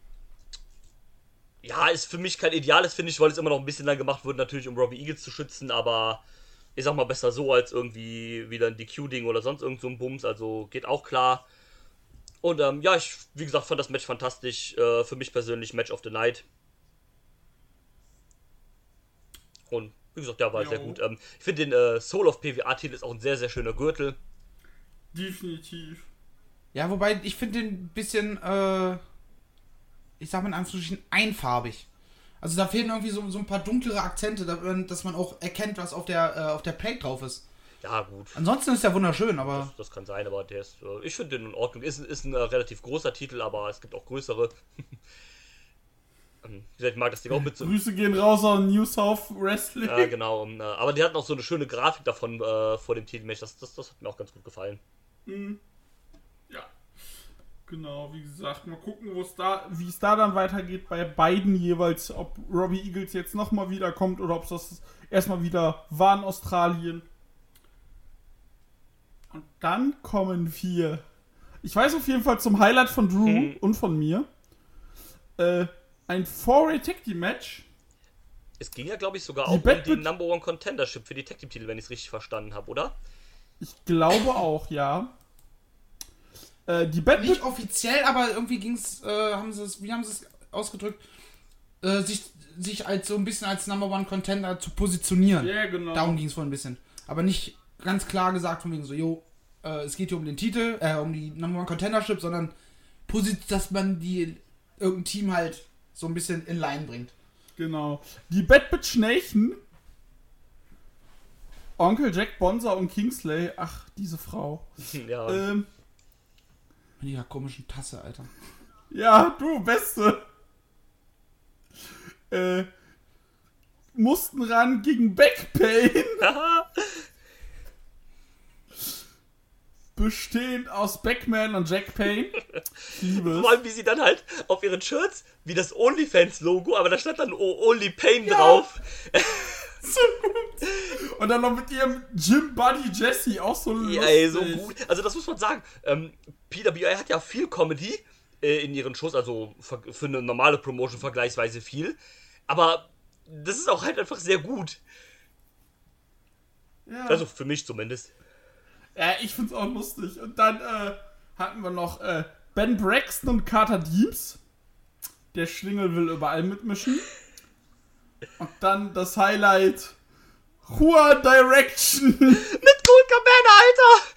ja, ist für mich kein ideales Finish, weil es immer noch ein bisschen lang gemacht wurde, natürlich um Robbie Eagles zu schützen, aber ich sag mal besser so, als irgendwie wieder ein D Q-Ding oder sonst irgend so ein Bums, also geht auch klar. Und ähm, ja, ich, wie gesagt, fand das Match fantastisch, äh, für mich persönlich Match of the Night. Und wie gesagt, ja, war jo. sehr gut. Ähm, ich finde den äh, Soul of P W A-Titel ist auch ein sehr, sehr schöner Gürtel. Definitiv. Ja, wobei ich finde den ein bisschen, äh, ich sag mal in Anführungsstrichen, einfarbig. Also da fehlen irgendwie so, so ein paar dunklere Akzente, dass man auch erkennt, was auf der, äh, auf der Plate drauf ist. Ja, gut. Ansonsten ist der wunderschön, aber... Das, das kann sein, aber der ist, äh, ich finde den in Ordnung. Ist, ist ein äh, relativ großer Titel, aber es gibt auch größere. Wie gesagt, ich mag das Ding auch mit so... Grüße gehen raus an New South Wrestling. Ja, genau. Um, äh, aber die hatten auch so eine schöne Grafik davon äh, vor dem Titelmatch. Das, das, das hat mir auch ganz gut gefallen. Mhm. Ja. Genau, wie gesagt, mal gucken, wo es da, wie es da dann weitergeht bei beiden jeweils. Ob Robbie Eagles jetzt nochmal wiederkommt oder ob das erstmal wieder war in Australien. Und dann kommen wir... Ich weiß auf jeden Fall zum Highlight von Drew mhm. und von mir. Äh... Ein Four-Way-Tag-Team-Match. Es ging ja, glaube ich, sogar die auch Bad um die Number One Contendership für die Tag-Team-Titel, wenn ich es richtig verstanden habe, oder? Ich glaube auch, ja. Äh, die Bad Nicht offiziell, aber irgendwie ging es, äh, haben sie es, wie haben sie es ausgedrückt, äh, sich, sich als so ein bisschen als Number One Contender zu positionieren. Ja, yeah, genau. Darum ging es wohl ein bisschen. Aber nicht ganz klar gesagt von wegen so, jo, äh, es geht hier um den Titel, äh, um die Number One Contendership, sondern posit- dass man die irgendein Team halt so ein bisschen in Line bringt. Genau. Die Bad Bitch Nathan, Onkel Jack Bonza und Kingsley, ach, diese Frau. Ja. Ähm, mit dieser komischen Tasse, Alter. Ja, du, Beste. Äh, mussten ran gegen Backpain. Bestehend aus Backman und Jack Payne. Ich liebe es. Vor allem, wie sie dann halt auf ihren Shirts, wie das OnlyFans-Logo, aber da stand dann Only Pain ja. drauf. So gut. Und dann noch mit ihrem Gym Buddy Jesse, auch so lustig. Ja, ey, so gut. Also das muss man sagen. Ähm, P W I hat ja viel Comedy äh, in ihren Shows, also für, für eine normale Promotion vergleichsweise viel. Aber das ist auch halt einfach sehr gut. Ja. Also für mich zumindest. Ja, ich find's auch lustig. Und dann äh, hatten wir noch äh, Ben Braxton und Carter Deems. Der Schlingel will überall mitmischen. Und dann das Highlight Juan Direction. Mit Colt Cabana, Alter!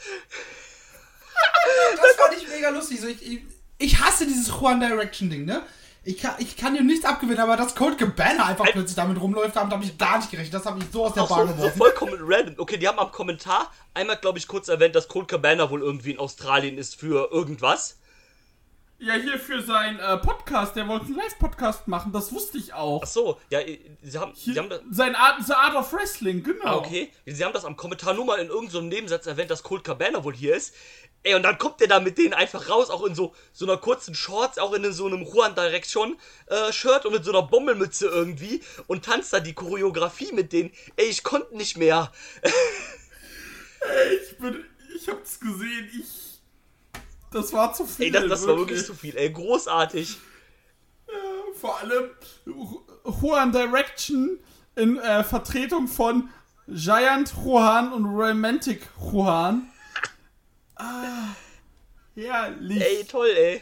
Das fand ich mega lustig. So, ich, ich, ich hasse dieses Juan Direction Ding, ne? Ich kann, ich kann ihm nichts abgewinnen, aber dass Colt Cabana einfach Ein plötzlich damit rumläuft, damit habe ich gar nicht gerechnet. Das habe ich so aus der Bahn so, geworfen. So vollkommen random. Okay, die haben am Kommentar einmal, glaube ich, kurz erwähnt, dass Colt Cabana wohl irgendwie in Australien ist für irgendwas. Ja, hier für seinen äh, Podcast. Der wollte einen Live-Podcast machen, das wusste ich auch. Ach so, ja, sie haben... Hier, sie haben das, sein Art, The Art of Wrestling, genau. Ah, okay. Sie haben das am Kommentar nur mal in irgendeinem so Nebensatz erwähnt, dass Colt Cabana wohl hier ist. Ey, und dann kommt der da mit denen einfach raus, auch in so, so einer kurzen Shorts, auch in so einem Juan Direction äh, Shirt und mit so einer Bommelmütze irgendwie und tanzt da die Choreografie mit denen. Ey, ich konnte nicht mehr. Ey, ich bin, ich hab's gesehen, ich, das war zu viel. Ey, das, das war wirklich zu viel, ey, großartig. Ja, vor allem Juan Direction in äh, Vertretung von Giant Juan und Romantic Juan. Ah, herrlich. Ey, toll, ey.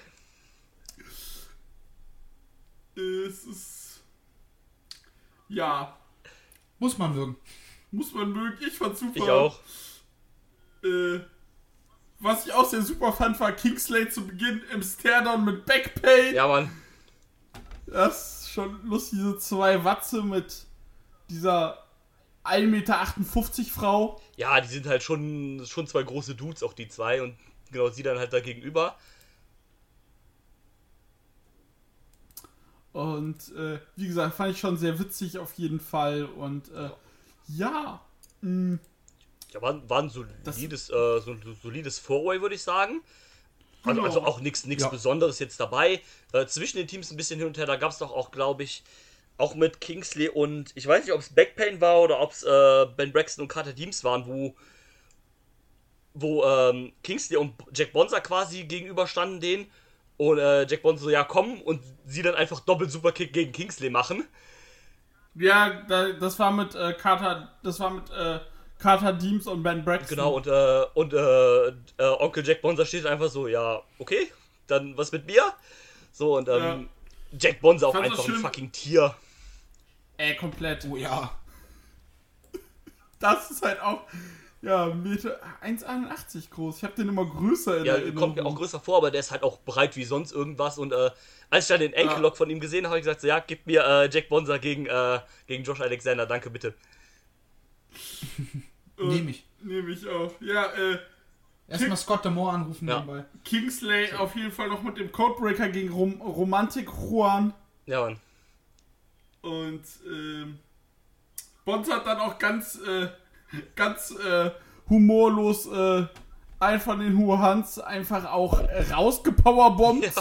Es ist... Ja. Muss man mögen. Muss man mögen. Ich fand super. Ich auch. Äh, was ich auch sehr super fand, war Kingsley zu Beginn im Stairdown mit Backpain. Ja, Mann. Das ist schon lustig, diese zwei Watze mit dieser ein Meter achtundfünfzig Frau. Ja, die sind halt schon, schon zwei große Dudes, auch die zwei. Und genau, sie dann halt da gegenüber. Und äh, wie gesagt, fand ich schon sehr witzig auf jeden Fall. Und äh, ja. Mh, ja, war, war ein solides, äh, so ein solides Four-Way, würde ich sagen. Also, genau. also auch nichts Ja. Besonderes jetzt dabei. Äh, zwischen den Teams ein bisschen hin und her. Da gab es doch auch, glaube ich, auch mit Kingsley und ich weiß nicht, ob es Backpain war oder ob es äh, Ben Braxton und Carter Deems waren, wo, wo ähm, Kingsley und Jack Bonza quasi gegenüberstanden denen. Und äh, Jack Bonza so, ja komm, und sie dann einfach Doppel-Superkick gegen Kingsley machen. Ja, da, das war mit äh, Carter, das war mit äh, Carter Deems und Ben Braxton. Genau, und, äh, und äh, äh, Onkel Jack Bonza steht einfach so, ja, okay, dann was mit mir? So, und ähm, Ja. Jack Bonza auch Fand's einfach schön. ein fucking Tier. Äh, komplett. Oh ja. Das ist halt auch, ja, Meter eins Komma einundachtzig groß. Ich habe den immer größer in Ja, Erinnerung. kommt mir auch größer vor, aber der ist halt auch breit wie sonst irgendwas. Und äh, als ich dann den Ankle-Lock von ihm gesehen habe, habe ich gesagt, so, ja, gib mir äh, Jack Bonza gegen, äh, gegen Josh Alexander, danke bitte. Äh, Nehme ich. Nehme ich auch. Ja, äh, Erstmal Scott D'Amore anrufen Ja. nebenbei. Kingsley auf jeden Fall noch mit dem Codebreaker gegen Rom Romantik Juan. Ja, Mann. Und ähm, Bonds hat dann auch ganz, äh, ganz äh, humorlos äh, einen von den Juans einfach auch äh, rausgepowerbombt. Ja.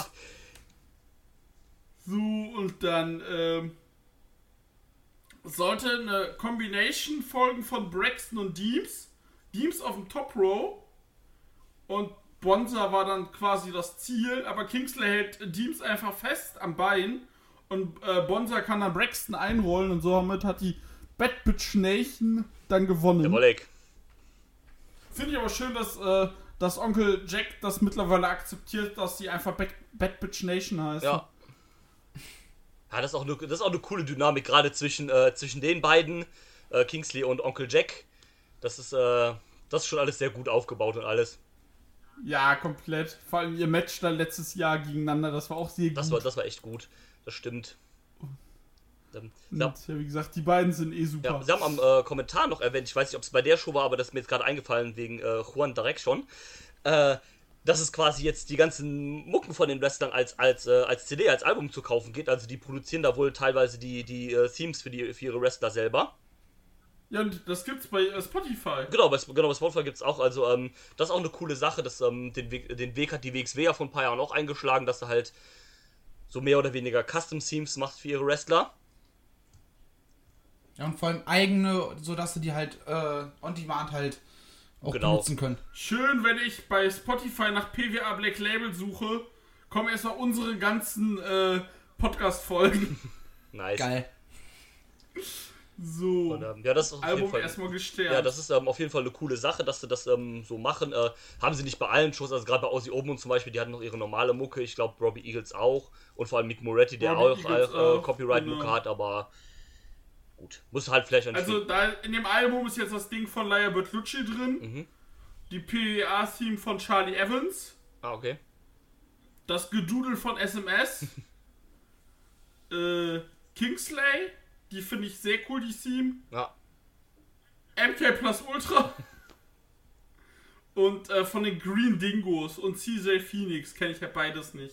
So, und dann ähm, sollte eine Combination folgen von Braxton und Deems. Deems auf dem Top Row. Und Bonza war dann quasi das Ziel, aber Kingsley hält Deems einfach fest am Bein. Und äh, Bonza kann dann Braxton einrollen und somit hat die Bad Bitch Nation dann gewonnen. Der Wolleck. Finde ich aber schön, dass, äh, dass Onkel Jack das mittlerweile akzeptiert, dass sie einfach Bad, Bad Bitch Nation heißt. Ja. Ja, das ist auch eine, das ist auch eine coole Dynamik, gerade zwischen, äh, zwischen den beiden, äh, Kingsley und Onkel Jack. Das ist, äh, das ist schon alles sehr gut aufgebaut und alles. Ja, komplett. Vor allem ihr Match da letztes Jahr gegeneinander, das war auch sehr gut. Das war, das war echt gut. Das stimmt. Ähm, Und, ja, ja, wie gesagt, die beiden sind eh super. ja, sie haben am äh, Kommentar noch erwähnt, ich weiß nicht, ob es bei der Show war, aber das ist mir jetzt gerade eingefallen wegen äh, Juan Direction. Äh, dass es quasi jetzt die ganzen Mucken von den Wrestlern als, als, äh, als C D, als Album zu kaufen geht. Also die produzieren da wohl teilweise die, die äh, Themes für, die, für ihre Wrestler selber. Ja, und das gibt's bei äh, Spotify. Genau, bei, genau, bei Spotify gibt's auch. Also ähm, das ist auch eine coole Sache. Das, ähm, den, Weg, den Weg hat die W X W ja vor ein paar Jahren auch eingeschlagen, dass er halt so mehr oder weniger Custom-Themes macht für ihre Wrestler. Ja, und vor allem eigene, sodass sie die halt äh, on demand halt auch Genau. benutzen können. Schön, wenn ich bei Spotify nach P W A Black Label suche, kommen erstmal unsere ganzen äh, Podcast-Folgen. Nice. Geil. So. Und, ähm, ja, das ist auf jeden Album Fall, erstmal gestärkt. ja, das ist ähm, auf jeden Fall eine coole Sache, dass sie das ähm, so machen. Äh, haben sie nicht bei allen Shows, also gerade bei Aussie Open zum Beispiel, die hatten noch ihre normale Mucke. Ich glaube, Robbie Eagles auch. Und vor allem Mick Moretti, der Robbie auch, Eagles auch äh, auch, Copyright-Mucke genau. hat, aber gut. Muss halt vielleicht ein Also da in dem Album ist jetzt das Ding von Laia Bertolucci drin. Mhm. Die P W A-Theme von Charlie Evans. Ah, okay. Das Gedudel von S M S. äh, Kingsley. Die finde ich sehr cool, die Theme. Ja. M K Plus Ultra. Und äh, von den Green Dingos und C J Phoenix kenne ich ja beides nicht.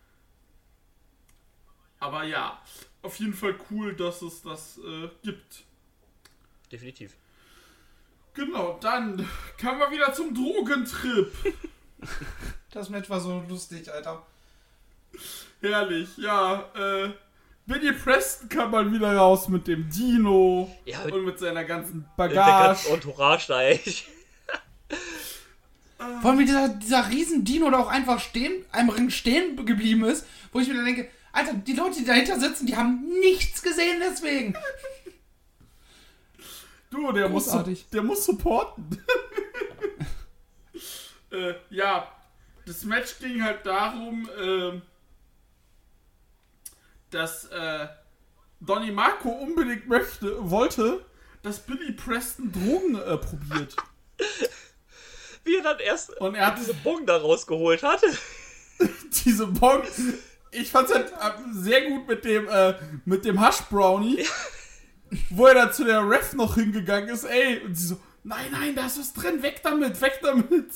Aber ja, auf jeden Fall cool, dass es das äh, gibt. Definitiv. Genau, dann kamen wir wieder zum Drogentrip. Das Match war so lustig, Alter. Herrlich, ja. Äh, Billy Preston kam mal wieder raus mit dem Dino Ja, und mit seiner ganzen Der ganze Bagage. Entourage da echt. Vor allem wie dieser, dieser riesen Dino da auch einfach stehen, einem Ring stehen geblieben ist, wo ich mir dann denke, Alter, die Leute, die dahinter sitzen, die haben nichts gesehen deswegen. Du, der muss, Großartig. der muss supporten. äh, ja, das Match ging halt darum, äh, dass äh, Donny Marco unbedingt möchte, wollte, dass Billy Preston Drogen äh, probiert. Wie er dann erst Und er hat diese Bogen da rausgeholt hat. diese Bon. Ich fand's halt äh, sehr gut mit dem, äh, mit dem Hush Brownie. Wo er dann zu der Ref noch hingegangen ist, ey. Und sie so, nein, nein, da ist was drin, weg damit, weg damit.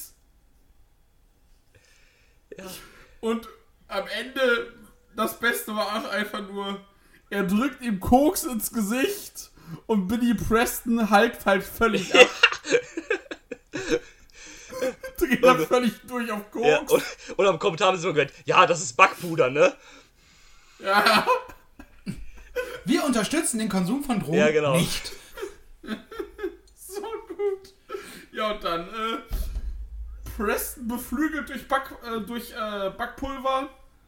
Ja. Und am Ende, das Beste war auch einfach nur, er drückt ihm Koks ins Gesicht und Billy Preston halkt halt völlig ab. Dreht er völlig durch auf Koks. Ja, und, und am Kommentar haben sie so gehört, ja, das ist Backpuder, ne? Ja. Wir unterstützen den Konsum von Drogen Ja, genau. nicht. So gut. Ja, und dann, äh, Preston beflügelt durch, Back, äh, durch äh, Backpulver.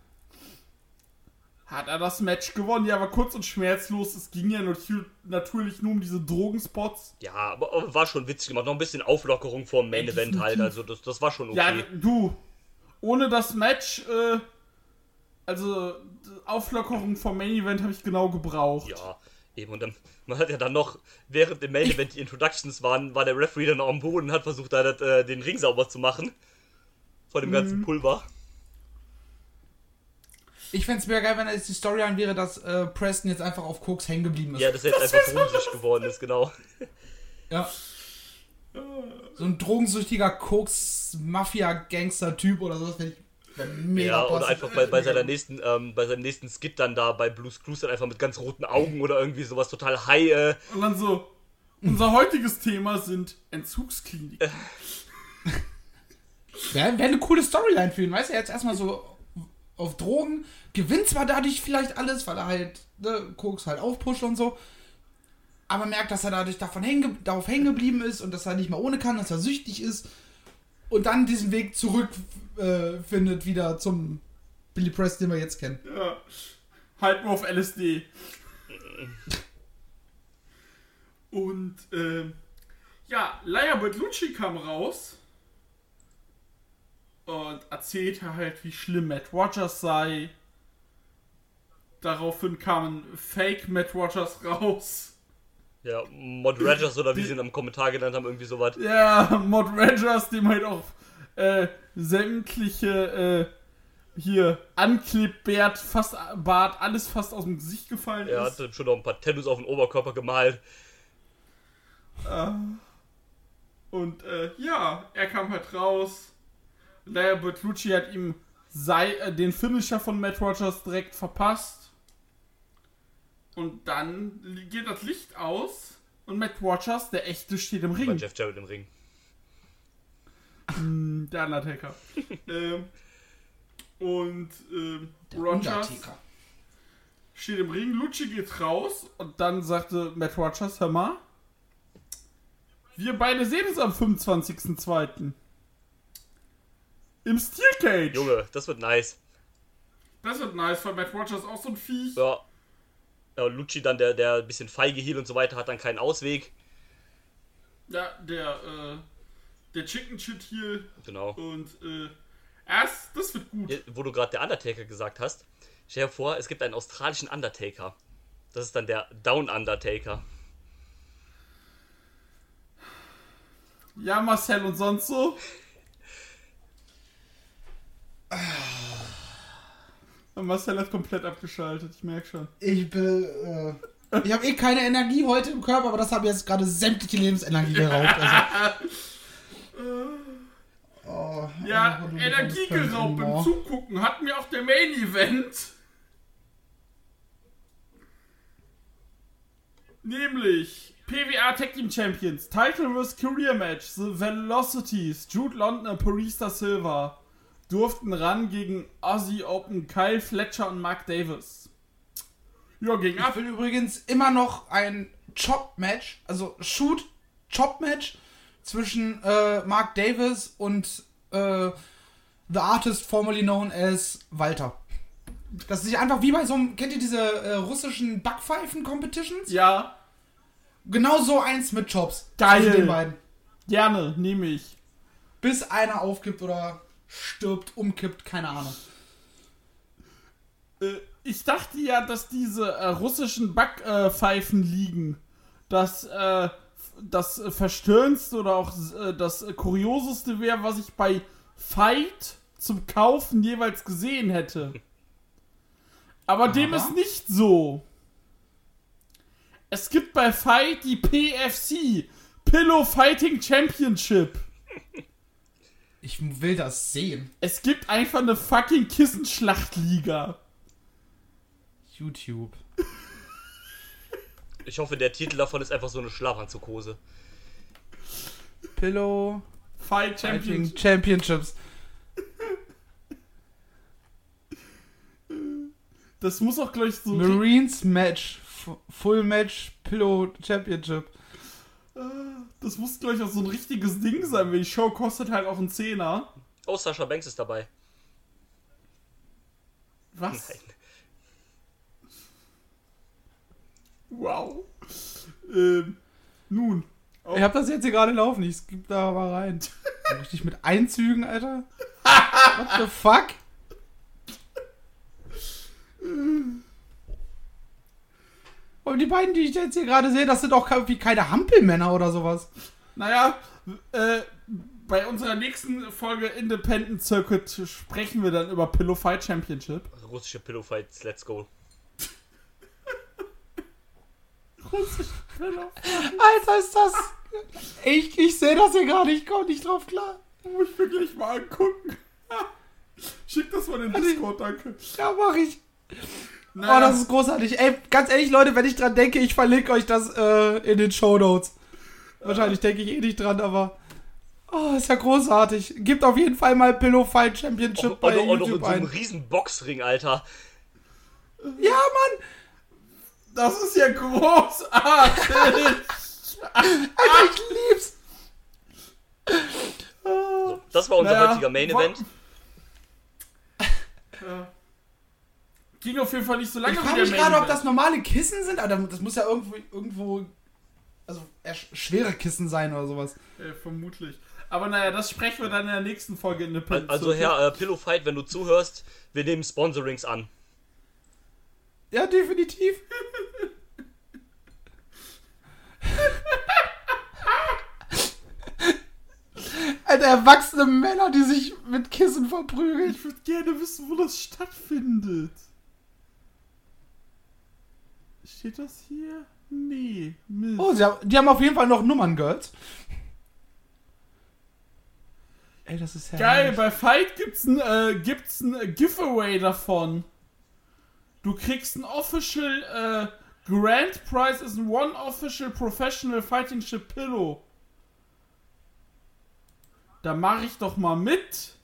Hat er das Match gewonnen? Ja, war kurz und schmerzlos. Es ging ja natür- natürlich nur um diese Drogenspots. Ja, aber, aber war schon witzig gemacht. Noch ein bisschen Auflockerung vor dem Main Ja, Event halt. definitiv. Also das, das war schon okay. Ja, du, ohne das Match, äh, also Auflockerung vom Main Event habe ich genau gebraucht. Ja, eben. Und dann, man hat ja dann noch, während im Main Event die Introductions waren, war der Referee dann noch am Boden und hat versucht, da das, äh, den Ring sauber zu machen. Vor dem ganzen Mhm. Pulver. Ich fänd's mega geil, wenn jetzt die Storyline wäre, dass äh, Preston jetzt einfach auf Koks hängen geblieben ist. Ja, dass er jetzt einfach drogensüchtig geworden ist, genau. Ja. So ein drogensüchtiger Koks-Mafia-Gangster-Typ oder so, das fände ich wär mega Ja, oder passend. einfach bei, bei seiner nächsten, ähm, bei seinem nächsten Skit dann da bei Blue's Clues dann einfach mit ganz roten Augen oder irgendwie sowas total high, äh, Und dann so, unser heutiges Thema sind Entzugskliniken. Wäre wär eine coole Storyline für ihn, weißt du, jetzt erstmal so auf Drogen, gewinnt zwar dadurch vielleicht alles, weil er halt, ne, Koks halt aufpusht und so, aber merkt, dass er dadurch davon hängen, darauf hängen geblieben ist und dass er nicht mehr ohne kann, dass er süchtig ist und dann diesen Weg zurück äh, findet wieder zum Billy Preston, den wir jetzt kennen. Ja. Halt nur auf L S D. Und, ähm, ja, Laia Bertolucci kam raus und erzählte halt, wie schlimm Matt Rogers sei. Daraufhin kamen Fake Matt Rogers raus. ja, Mod Rogers oder wie sie ihn am Kommentar genannt haben, irgendwie sowas. Ja, Mod Rogers, dem halt auch äh, sämtliche äh, hier Anklebbart, fast Bart, alles fast aus dem Gesicht gefallen Er ist. hat schon noch ein paar Tattoos auf den Oberkörper gemalt. Äh, und äh, ja, er kam halt raus Naja, Bertolucci hat ihm sei, äh, den Finisher von Matt Rogers direkt verpasst. Und dann geht das Licht aus und Matt Rogers, der echte, steht im Ring. Bei Jeff Jarrett im Ring. Mm, der Undertaker. ähm, und ähm, Der Rogers Undertaker. steht im Ring, Lucci geht raus und dann sagte Matt Rogers, hör mal, wir beide sehen uns am fünfundzwanzigsten zweiten Im Steel Cage. Junge, das wird nice. Das wird nice, weil Matt Rogers auch so ein Viech. Ja. Ja, Lucci dann, der, der ein bisschen feige Heel und so weiter, hat dann keinen Ausweg. Ja, der, äh, der Chicken Shit Heel. Genau. Und, äh, erst, das wird gut. Hier, wo du gerade der Undertaker gesagt hast, stell dir vor, es gibt einen australischen Undertaker. Das ist dann der Down Undertaker. Ja, Marcel, und sonst so? Marcel hat komplett abgeschaltet, ich merke schon. Ich bin, äh, ich habe eh keine Energie heute im Körper, aber das habe jetzt gerade sämtliche Lebensenergie geraubt. Also. Oh, Ja, oh, Energie geraubt beim Zugucken hatten wir auch der Main Event. Nämlich P W A Tag Team Champions, Title versus Career Match, The Velocities, Jude London und Parista Silva durften ran gegen Aussie Open, Kyle Fletcher und Mark Davis. Ja, gegen Ich ab. will übrigens immer noch ein Chop-Match, also Shoot-Chop-Match zwischen äh, Mark Davis und äh, The Artist formerly known as Walter. Das ist einfach wie bei so einem, kennt ihr diese äh, russischen Backpfeifen-Competitions? Ja, Genau so eins mit Chops. Geil. Zwischen den beiden. gerne, nehme ich. Bis einer aufgibt oder stirbt, umkippt, keine Ahnung. Äh, ich dachte ja, dass diese äh, russischen Backpfeifen liegen, das äh, das äh, verstörendste oder auch äh, das äh, kurioseste wäre, was ich bei Fight zum Kaufen jeweils gesehen hätte. Aber dem Aber? ist nicht so. Es gibt bei Fight die P F C, Pillow Fighting Championship. Ich will das sehen. Es gibt einfach eine fucking Kissenschlachtliga. YouTube. Ich hoffe, der Titel davon ist einfach so eine Schlafanzughose. Pillow Fight Fighting Championship. Championships. Das muss auch gleich so... Marines Match. F- Full Match Pillow Championship. Das muss gleich auch so ein richtiges Ding sein, weil die Show kostet halt auch einen Zehner. Oh, Sasha Banks ist dabei. Was? Nein. Wow. Ähm, nun. Oh, Ich hab das jetzt hier gerade laufen, ich skipp da mal rein. Richtig mit Einzügen, Alter. What the fuck? Und die beiden, die ich jetzt hier gerade sehe, das sind auch wie keine Hampelmänner oder sowas. naja, äh, bei unserer nächsten Folge Independent Circuit sprechen wir dann über Pillow Fight Championship. Russische Pillow Fights, let's go. Russisch Pillow. Alter, ist das... Ich, ich sehe das hier gerade, ich komme nicht drauf klar. Muss ich mir gleich mal angucken. Schick das mal in den Discord, danke. Ja, mach ich. Naja, Oh, das ist großartig. Ey, ganz ehrlich, Leute, wenn ich dran denke, ich verlinke euch das äh, in den Shownotes. Wahrscheinlich denke ich eh nicht dran, aber... Oh, ist ja großartig. Gibt auf jeden Fall mal Pillow Fight Championship Und, bei und, und noch in YouTube so einem ein. riesen Boxring, Alter. Ja, Mann! das ist ja großartig. Alter, ich lieb's! So, das war unser Naja, heutiger Main Event. Ja. Ging auf jeden Fall nicht so lange Ich wie frage der mich Main gerade, ob Event. das normale Kissen sind, aber das muss ja irgendwo, irgendwo also eher sch- schwere Kissen sein oder sowas. Äh, vermutlich. Aber naja, das sprechen wir dann in der nächsten Folge Independent Also, Circuit. Herr äh, Pillow Fight, wenn du zuhörst, wir nehmen Sponsorings an. Ja, definitiv. Alter, erwachsene Männer, die sich mit Kissen verprügeln. Ich würde gerne wissen, wo das stattfindet. Steht das hier? Nee. Mist. Oh, sie haben, die haben auf jeden Fall noch Nummern, Girls. Ey, das ist ja Geil, herrlich. bei Fight gibt's ein, äh, gibt's ein Giveaway davon. Du kriegst ein Official, äh, Grand Prize ist ein One Official Professional Fighting Chip Pillow. Da mache ich doch mal mit.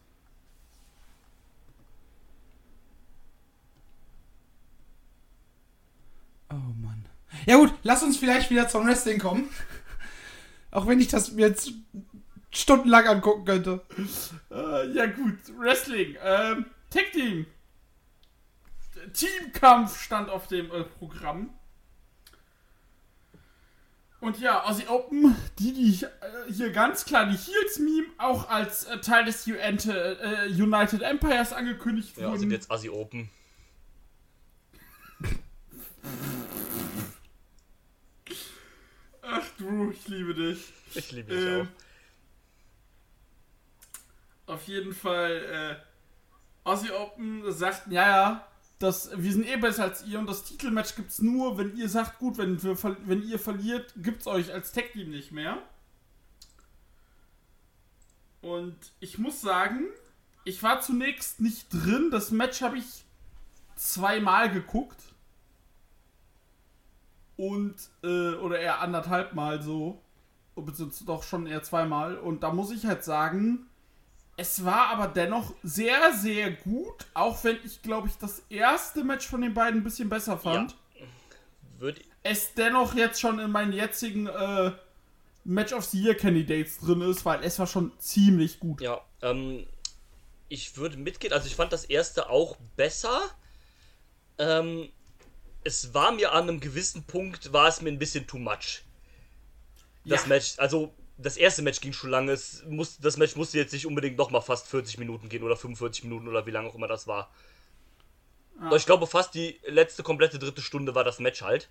Oh Mann. Ja gut, lass uns vielleicht wieder zum Wrestling kommen. Auch wenn ich das mir jetzt stundenlang angucken könnte. Äh, ja gut, Wrestling. Ähm, Tag Team. Teamkampf stand auf dem äh, Programm. Und ja, Aussie Open, die, die äh, hier ganz klar die Heels-Meme auch als äh, Teil des U N, äh, United Empires angekündigt Ja, wurden. sind jetzt Aussie Open. Ach du, ich liebe dich. Ich liebe dich Ähm, auch. Auf jeden Fall, äh, Aussie Open sagt, ja, ja, das, wir sind eh besser als ihr und das Titelmatch gibt's nur, wenn ihr sagt, gut, wenn, wir, wenn ihr verliert, gibt's euch als Tag-Team nicht mehr. Und ich muss sagen, ich war zunächst nicht drin, das Match habe ich zweimal geguckt. Und, äh, oder eher anderthalb Mal so. Beziehungsweise doch schon eher zweimal. Und da muss ich halt sagen, es war aber dennoch sehr, sehr gut. Auch wenn ich, glaube ich, das erste Match von den beiden ein bisschen besser fand. Ja. Würde Es dennoch jetzt schon in meinen jetzigen äh, Match of the Year Candidates drin ist, weil es war schon ziemlich gut. Ja, ähm, ich würde mitgehen. Also ich fand das erste auch besser. Ähm, es war mir an einem gewissen Punkt, war es mir ein bisschen too much. Das Ja. Match, also das erste Match ging schon lange. Es muss, das Match musste jetzt nicht unbedingt nochmal fast vierzig Minuten gehen oder fünfundvierzig Minuten oder wie lange auch immer das war. Ah. Ich glaube fast die letzte komplette dritte Stunde war das Match halt.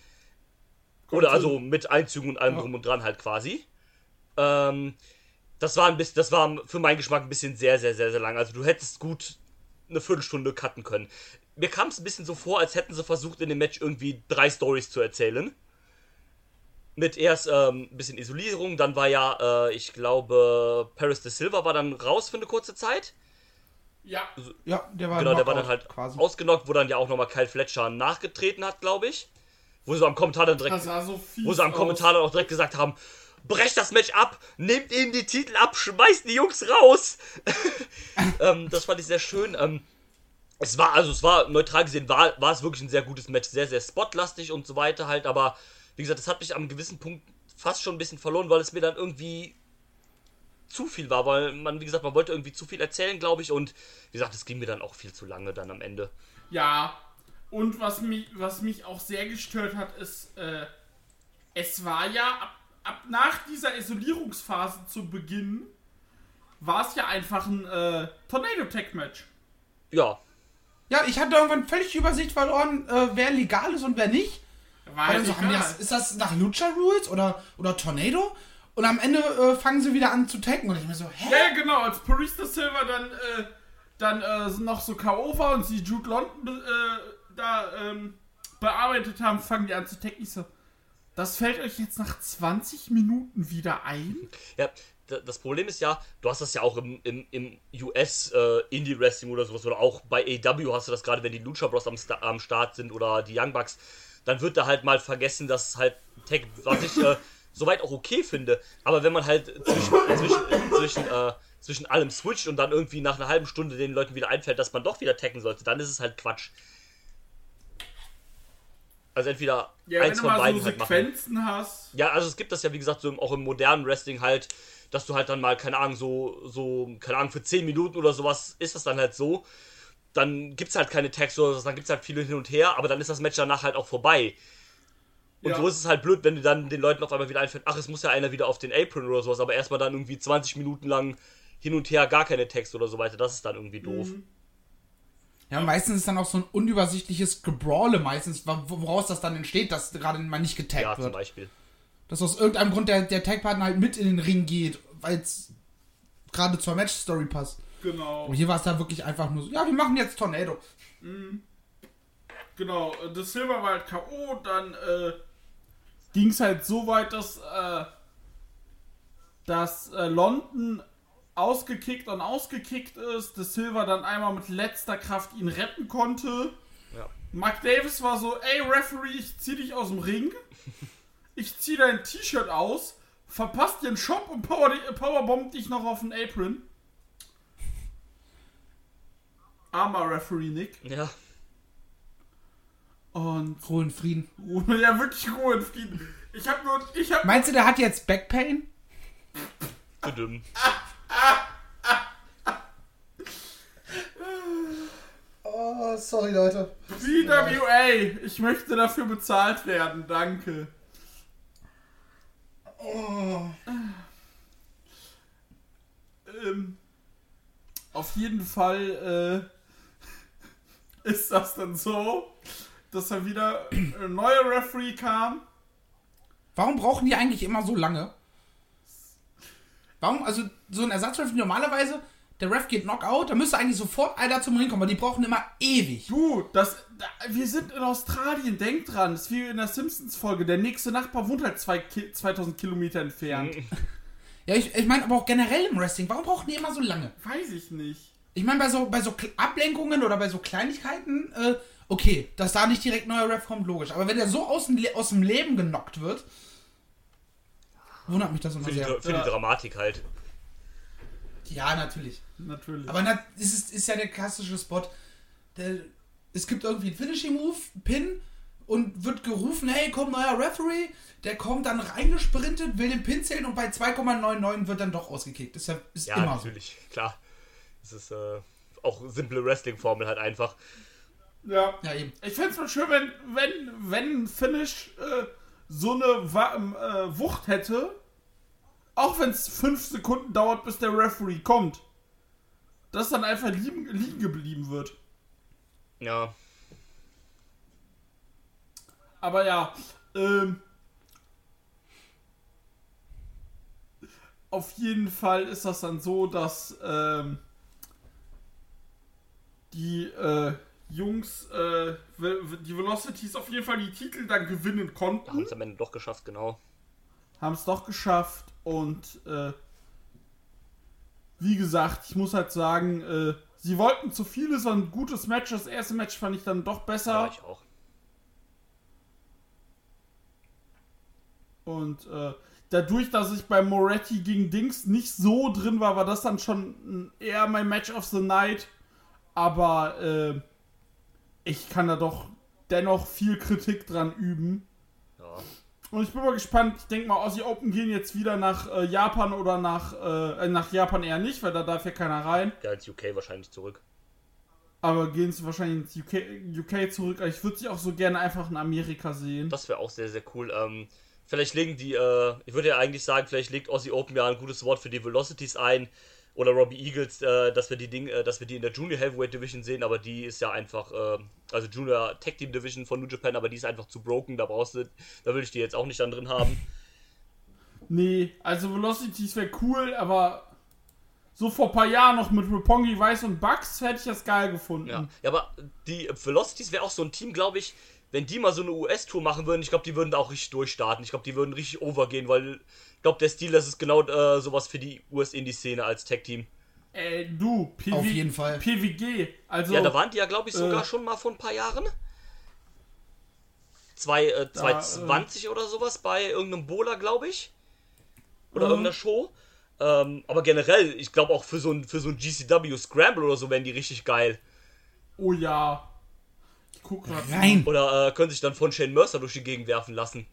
Oder Kommt also mit Einzügen und allem Ja. drum und dran halt quasi. Ähm, das war ein bisschen, das war für meinen Geschmack ein bisschen sehr, sehr, sehr, sehr lang. Also du hättest gut eine Viertelstunde cutten können. Mir kam es ein bisschen so vor, als hätten sie versucht in dem Match irgendwie drei Storys zu erzählen. Mit erst ähm, ein bisschen Isolierung, dann war ja, äh, ich glaube, Paris de Silva war dann raus für eine kurze Zeit. Ja. Ja, der war Genau, der war Knockout dann halt quasi. ausgenockt, wo dann ja auch nochmal Kyle Fletcher nachgetreten hat, glaube ich. Wo sie am Kommentar dann direkt Das sah so fies wo sie am aus. Kommentar dann auch direkt gesagt haben, brecht das Match ab, nehmt ihnen die Titel ab, schmeißt die Jungs raus. ähm, das fand ich sehr schön. Ähm, es war, also es war, neutral gesehen, war, war es wirklich ein sehr gutes Match, sehr, sehr spotlastig und so weiter halt, aber wie gesagt, das hat mich am gewissen Punkt fast schon ein bisschen verloren, weil es mir dann irgendwie zu viel war, weil man, wie gesagt, man wollte irgendwie zu viel erzählen, glaube ich, und wie gesagt, es ging mir dann auch viel zu lange dann am Ende. Ja, und was mich, was mich auch sehr gestört hat, ist, äh, es war ja ab, ab nach dieser Isolierungsphase zu Beginn, war es ja einfach ein äh, Tornado-Tag-Match. Ja, Ja, ich hatte irgendwann völlig die Übersicht verloren, äh, wer legal ist und wer nicht. War Weil halt dann so, haben die egal. das, ist das nach Lucha Rules oder, oder Tornado? Und am Ende äh, fangen sie wieder an zu taggen. Und ich mir so, hä? Ja, ja, genau, als Paris de Silva dann, äh, dann äh, noch so K O war und sie Jude London äh, da ähm, bearbeitet haben, fangen die an zu taggen. Ich so, das fällt euch jetzt nach zwanzig Minuten wieder ein? Ja, d- das Problem ist ja, du hast das ja auch im, im, im U S äh, Indie-Wrestling oder sowas, oder auch bei A E W hast du das gerade, wenn die Lucha Bros am, Sta- am Start sind oder die Young Bucks, dann wird da halt mal vergessen, dass halt Tag, was ich äh, soweit auch okay finde, aber wenn man halt zwischen, zwischen, zwischen, äh, zwischen allem switcht und dann irgendwie nach einer halben Stunde den Leuten wieder einfällt, dass man doch wieder taggen sollte, dann ist es halt Quatsch. Also entweder Ja, wenn eins du von mal beiden so halt machen. Sequenzen hast. Ja, also es gibt das ja, wie gesagt, so im, auch im modernen Wrestling halt, dass du halt dann mal, keine Ahnung, so, so, keine Ahnung, für zehn Minuten oder sowas ist das dann halt so. Dann gibt's halt keine Tags oder so, dann gibt's halt viele hin und her, aber dann ist das Match danach halt auch vorbei. Und Ja. so ist es halt blöd, wenn du dann den Leuten auf einmal wieder einfällt, ach, es muss ja einer wieder auf den Apron oder sowas, aber erstmal dann irgendwie zwanzig Minuten lang hin und her gar keine Tags oder so weiter, das ist dann irgendwie doof. Mhm. Ja, meistens ist dann auch so ein unübersichtliches Gebrawle meistens, wa- woraus das dann entsteht, dass gerade mal nicht getaggt Ja, zum wird. Beispiel. Dass aus irgendeinem Grund der, der Tagpartner halt mit in den Ring geht, weil es gerade zur Match-Story passt. Genau. Und hier war es dann wirklich einfach nur so, ja, wir machen jetzt Tornado. Genau, äh, das Silver war halt K O, dann äh, ging es halt so weit, dass, äh, dass äh, London ausgekickt und ausgekickt ist, De Silva dann einmal mit letzter Kraft ihn retten konnte. Ja. Mark Davis war so, ey Referee, ich zieh dich aus dem Ring, ich zieh dein T-Shirt aus, verpasst dir einen Shop und power, powerbombt dich noch auf den Apron. Armer Referee Nick. Ja. Und Ruhe in Frieden. ja, wirklich Ruhe in Frieden. Ich hab nur, ich hab... Meinst du, der hat jetzt Backpain? Zu dünn. Oh, sorry, Leute. V W A, ich möchte dafür bezahlt werden, danke. Oh. Ähm, auf jeden Fall äh, ist das dann so, dass da wieder ein neuer Referee kam. Warum brauchen die eigentlich immer so lange? Warum, also so ein Ersatzref normalerweise, der Ref geht Knockout, da müsste eigentlich sofort einer zum Ring kommen, aber die brauchen immer ewig. Du, das, da, wir sind in Australien, denk dran, das ist wie in der Simpsons-Folge, der nächste Nachbar wohnt halt zwei, zweitausend Kilometer entfernt. Ja, ich, ich meine aber auch generell im Wrestling, warum brauchen die immer so lange? Weiß ich nicht. Ich meine, bei so, bei so Ablenkungen oder bei so Kleinigkeiten, äh, okay, dass da nicht direkt neuer Ref kommt, logisch. Aber wenn der so aus dem, Le- aus dem Leben genockt wird, wundert mich das immer Für, die, sehr. für Ja. die Dramatik halt. Ja, natürlich. Natürlich. Aber na, es ist, ist ja der klassische Spot. Der, es gibt irgendwie einen Finishing-Move, Pin, und wird gerufen, hey, komm, neuer Referee. Der kommt dann reingesprintet, will den Pin zählen und bei zwei Komma neunundneunzig wird dann doch ausgekickt. Das ist, ja, ist Ja, immer natürlich, klar. Das ist äh, auch simple Wrestling-Formel halt einfach. ja. so. Ja, eben. Ich fände es mal schön, wenn, wenn, wenn ein Finish äh, so eine Wa- äh, Wucht hätte, auch wenn es fünf Sekunden dauert, bis der Referee kommt, dass dann einfach liegen, liegen geblieben wird. Ja. Aber ja, ähm, auf jeden Fall ist das dann so, dass ähm, die äh, Jungs, äh, die Velocities auf jeden Fall die Titel dann gewinnen konnten. Haben es am Ende doch geschafft, genau. Haben es doch geschafft und äh, wie gesagt, ich muss halt sagen, äh, sie wollten zu viel, es war ein gutes Match. Das erste Match fand ich dann doch besser. Ja, ich auch. Und äh, dadurch, dass ich bei Moretti gegen Dings nicht so drin war, war das dann schon eher mein Match of the Night. Aber äh, ich kann da doch dennoch viel Kritik dran üben. Ja. Und ich bin mal gespannt, ich denke mal, Aussie Open gehen jetzt wieder nach äh, Japan oder nach, äh, nach Japan eher nicht, weil da darf ja keiner rein. Ja, ins U K wahrscheinlich zurück. Aber gehen sie wahrscheinlich ins U K, U K zurück. Aber ich würde sie auch so gerne einfach in Amerika sehen. Das wäre auch sehr, sehr cool. Ähm, vielleicht legen die, äh, ich würde ja eigentlich sagen, vielleicht legt Aussie Open ja ein gutes Wort für die Velocities ein. Oder Robbie Eagles, äh, dass wir die Ding, äh, dass wir die in der Junior Heavyweight Division sehen, aber die ist ja einfach, äh, also Junior Tag Team Division von New Japan, aber die ist einfach zu broken, da brauchst du, da will ich die jetzt auch nicht dann drin haben. Nee, also Velocities wäre cool, aber so vor ein paar Jahren noch mit Roppongi, Weiß und Bucks hätte ich das geil gefunden. Ja, ja, aber die Velocities wäre auch so ein Team, glaube ich, wenn die mal so eine U S-Tour machen würden, ich glaube, die würden da auch richtig durchstarten. Ich glaube, die würden richtig overgehen, weil ich glaube, der Stil, das ist genau äh, sowas für die U S-Indie-Szene als Tag-Team. Ey, du, P W, Auf jeden Fall. P W G, also... Ja, da waren die ja, glaube ich, sogar äh, schon mal vor ein paar Jahren. Zwei, äh, Da, zwanzig zwanzig oder sowas bei irgendeinem Bowler, glaube ich. Oder Mhm. irgendeiner Show. Ähm, aber generell, ich glaube auch für so ein, für so ein G C W Scramble oder so wären die richtig geil. Oh ja. Ich guck grad. Rein. Oder äh, können sich dann von Shane Mercer durch die Gegend werfen lassen.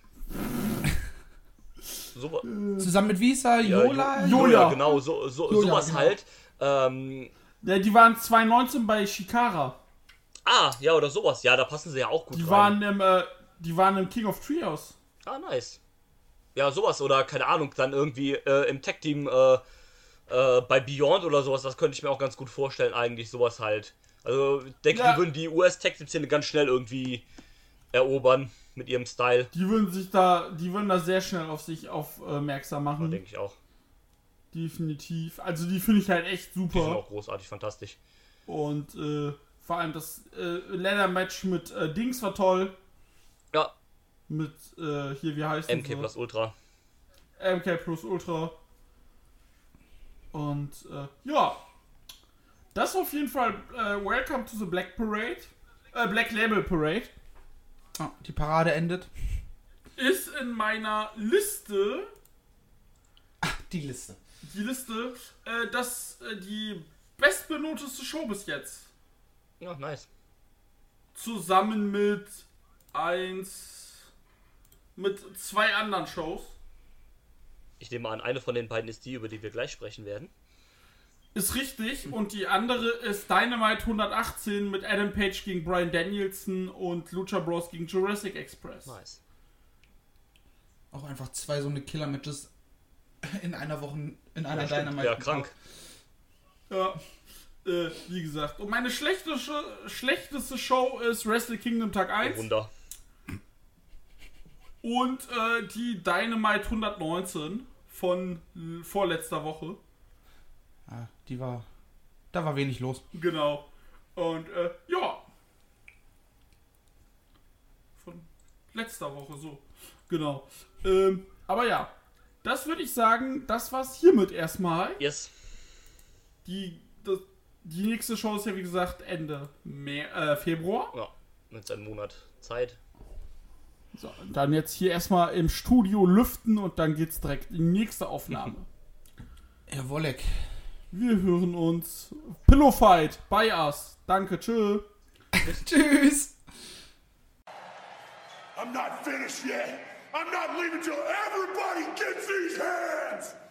So, Zusammen mit Visa, ja, Yola. Jo- Jola, Jola. genau, so, so, Jola, sowas genau. halt. Ähm, Ja, die waren zwanzig neunzehn bei Shikara. ah, ja, oder sowas. Ja, da passen sie ja auch gut Die rein. waren im, äh, die waren im King of Trios. Ah, nice. Ja, sowas oder keine Ahnung, dann irgendwie äh, im Tech-Team äh, äh, bei Beyond oder sowas, das könnte ich mir auch ganz gut vorstellen, eigentlich sowas halt. Also, ich denke, Ja. die würden die U S-Tech-Team-Szene ganz schnell irgendwie erobern mit ihrem Style. Die würden sich da, die würden da sehr schnell auf sich aufmerksam Ja, machen. denke ich auch. Definitiv. Also die finde ich halt echt Die sind super. auch großartig, fantastisch. Und äh, vor allem das äh, Leather-Match mit äh, Dings war toll. Ja, Mit, äh, hier, wie heißt M K das? plus Ultra. M K plus Ultra. Und äh, ja, das auf jeden Fall äh, Welcome to the Black Parade. Äh, Black Label Parade. Oh, die Parade endet. Ist in meiner Liste, Ach, die Liste. die Liste, äh, das äh, die bestbenoteste Show bis jetzt. Ja, nice. Zusammen mit eins, mit zwei anderen Shows. Ich nehme an, eine von den beiden ist die, über die wir gleich sprechen werden. Ist richtig. Und die andere ist Dynamite hundertachtzehn mit Adam Page gegen Bryan Danielson und Lucha Bros gegen Jurassic Express. Nice. Auch einfach zwei so eine Killer-Matches in einer Woche, in einer Ja, Dynamite. ja, krank. Ja, äh, wie gesagt. Und meine schlechteste, schlechteste Show ist Wrestle Kingdom Tag eins. Wunder. Und äh, die Dynamite hundertneunzehn von äh, vorletzter Woche. Ja, die war, da war wenig los. Genau. Und äh, ja. Von letzter Woche so. Genau. Ähm, aber ja. Das würde ich sagen, das war's hiermit erstmal. Yes. Die, das, die nächste Show ist ja wie gesagt Ende Mer- äh, Februar. Ja, mit einem Monat Zeit. So, dann jetzt hier erstmal im Studio lüften und dann geht's direkt in die nächste Aufnahme. Herr Wolleck. Wir hören uns. Pillow Fight bei us. Danke, tschö. Tschüss. I'm not finished yet. I'm not leaving till everybody gets these hands.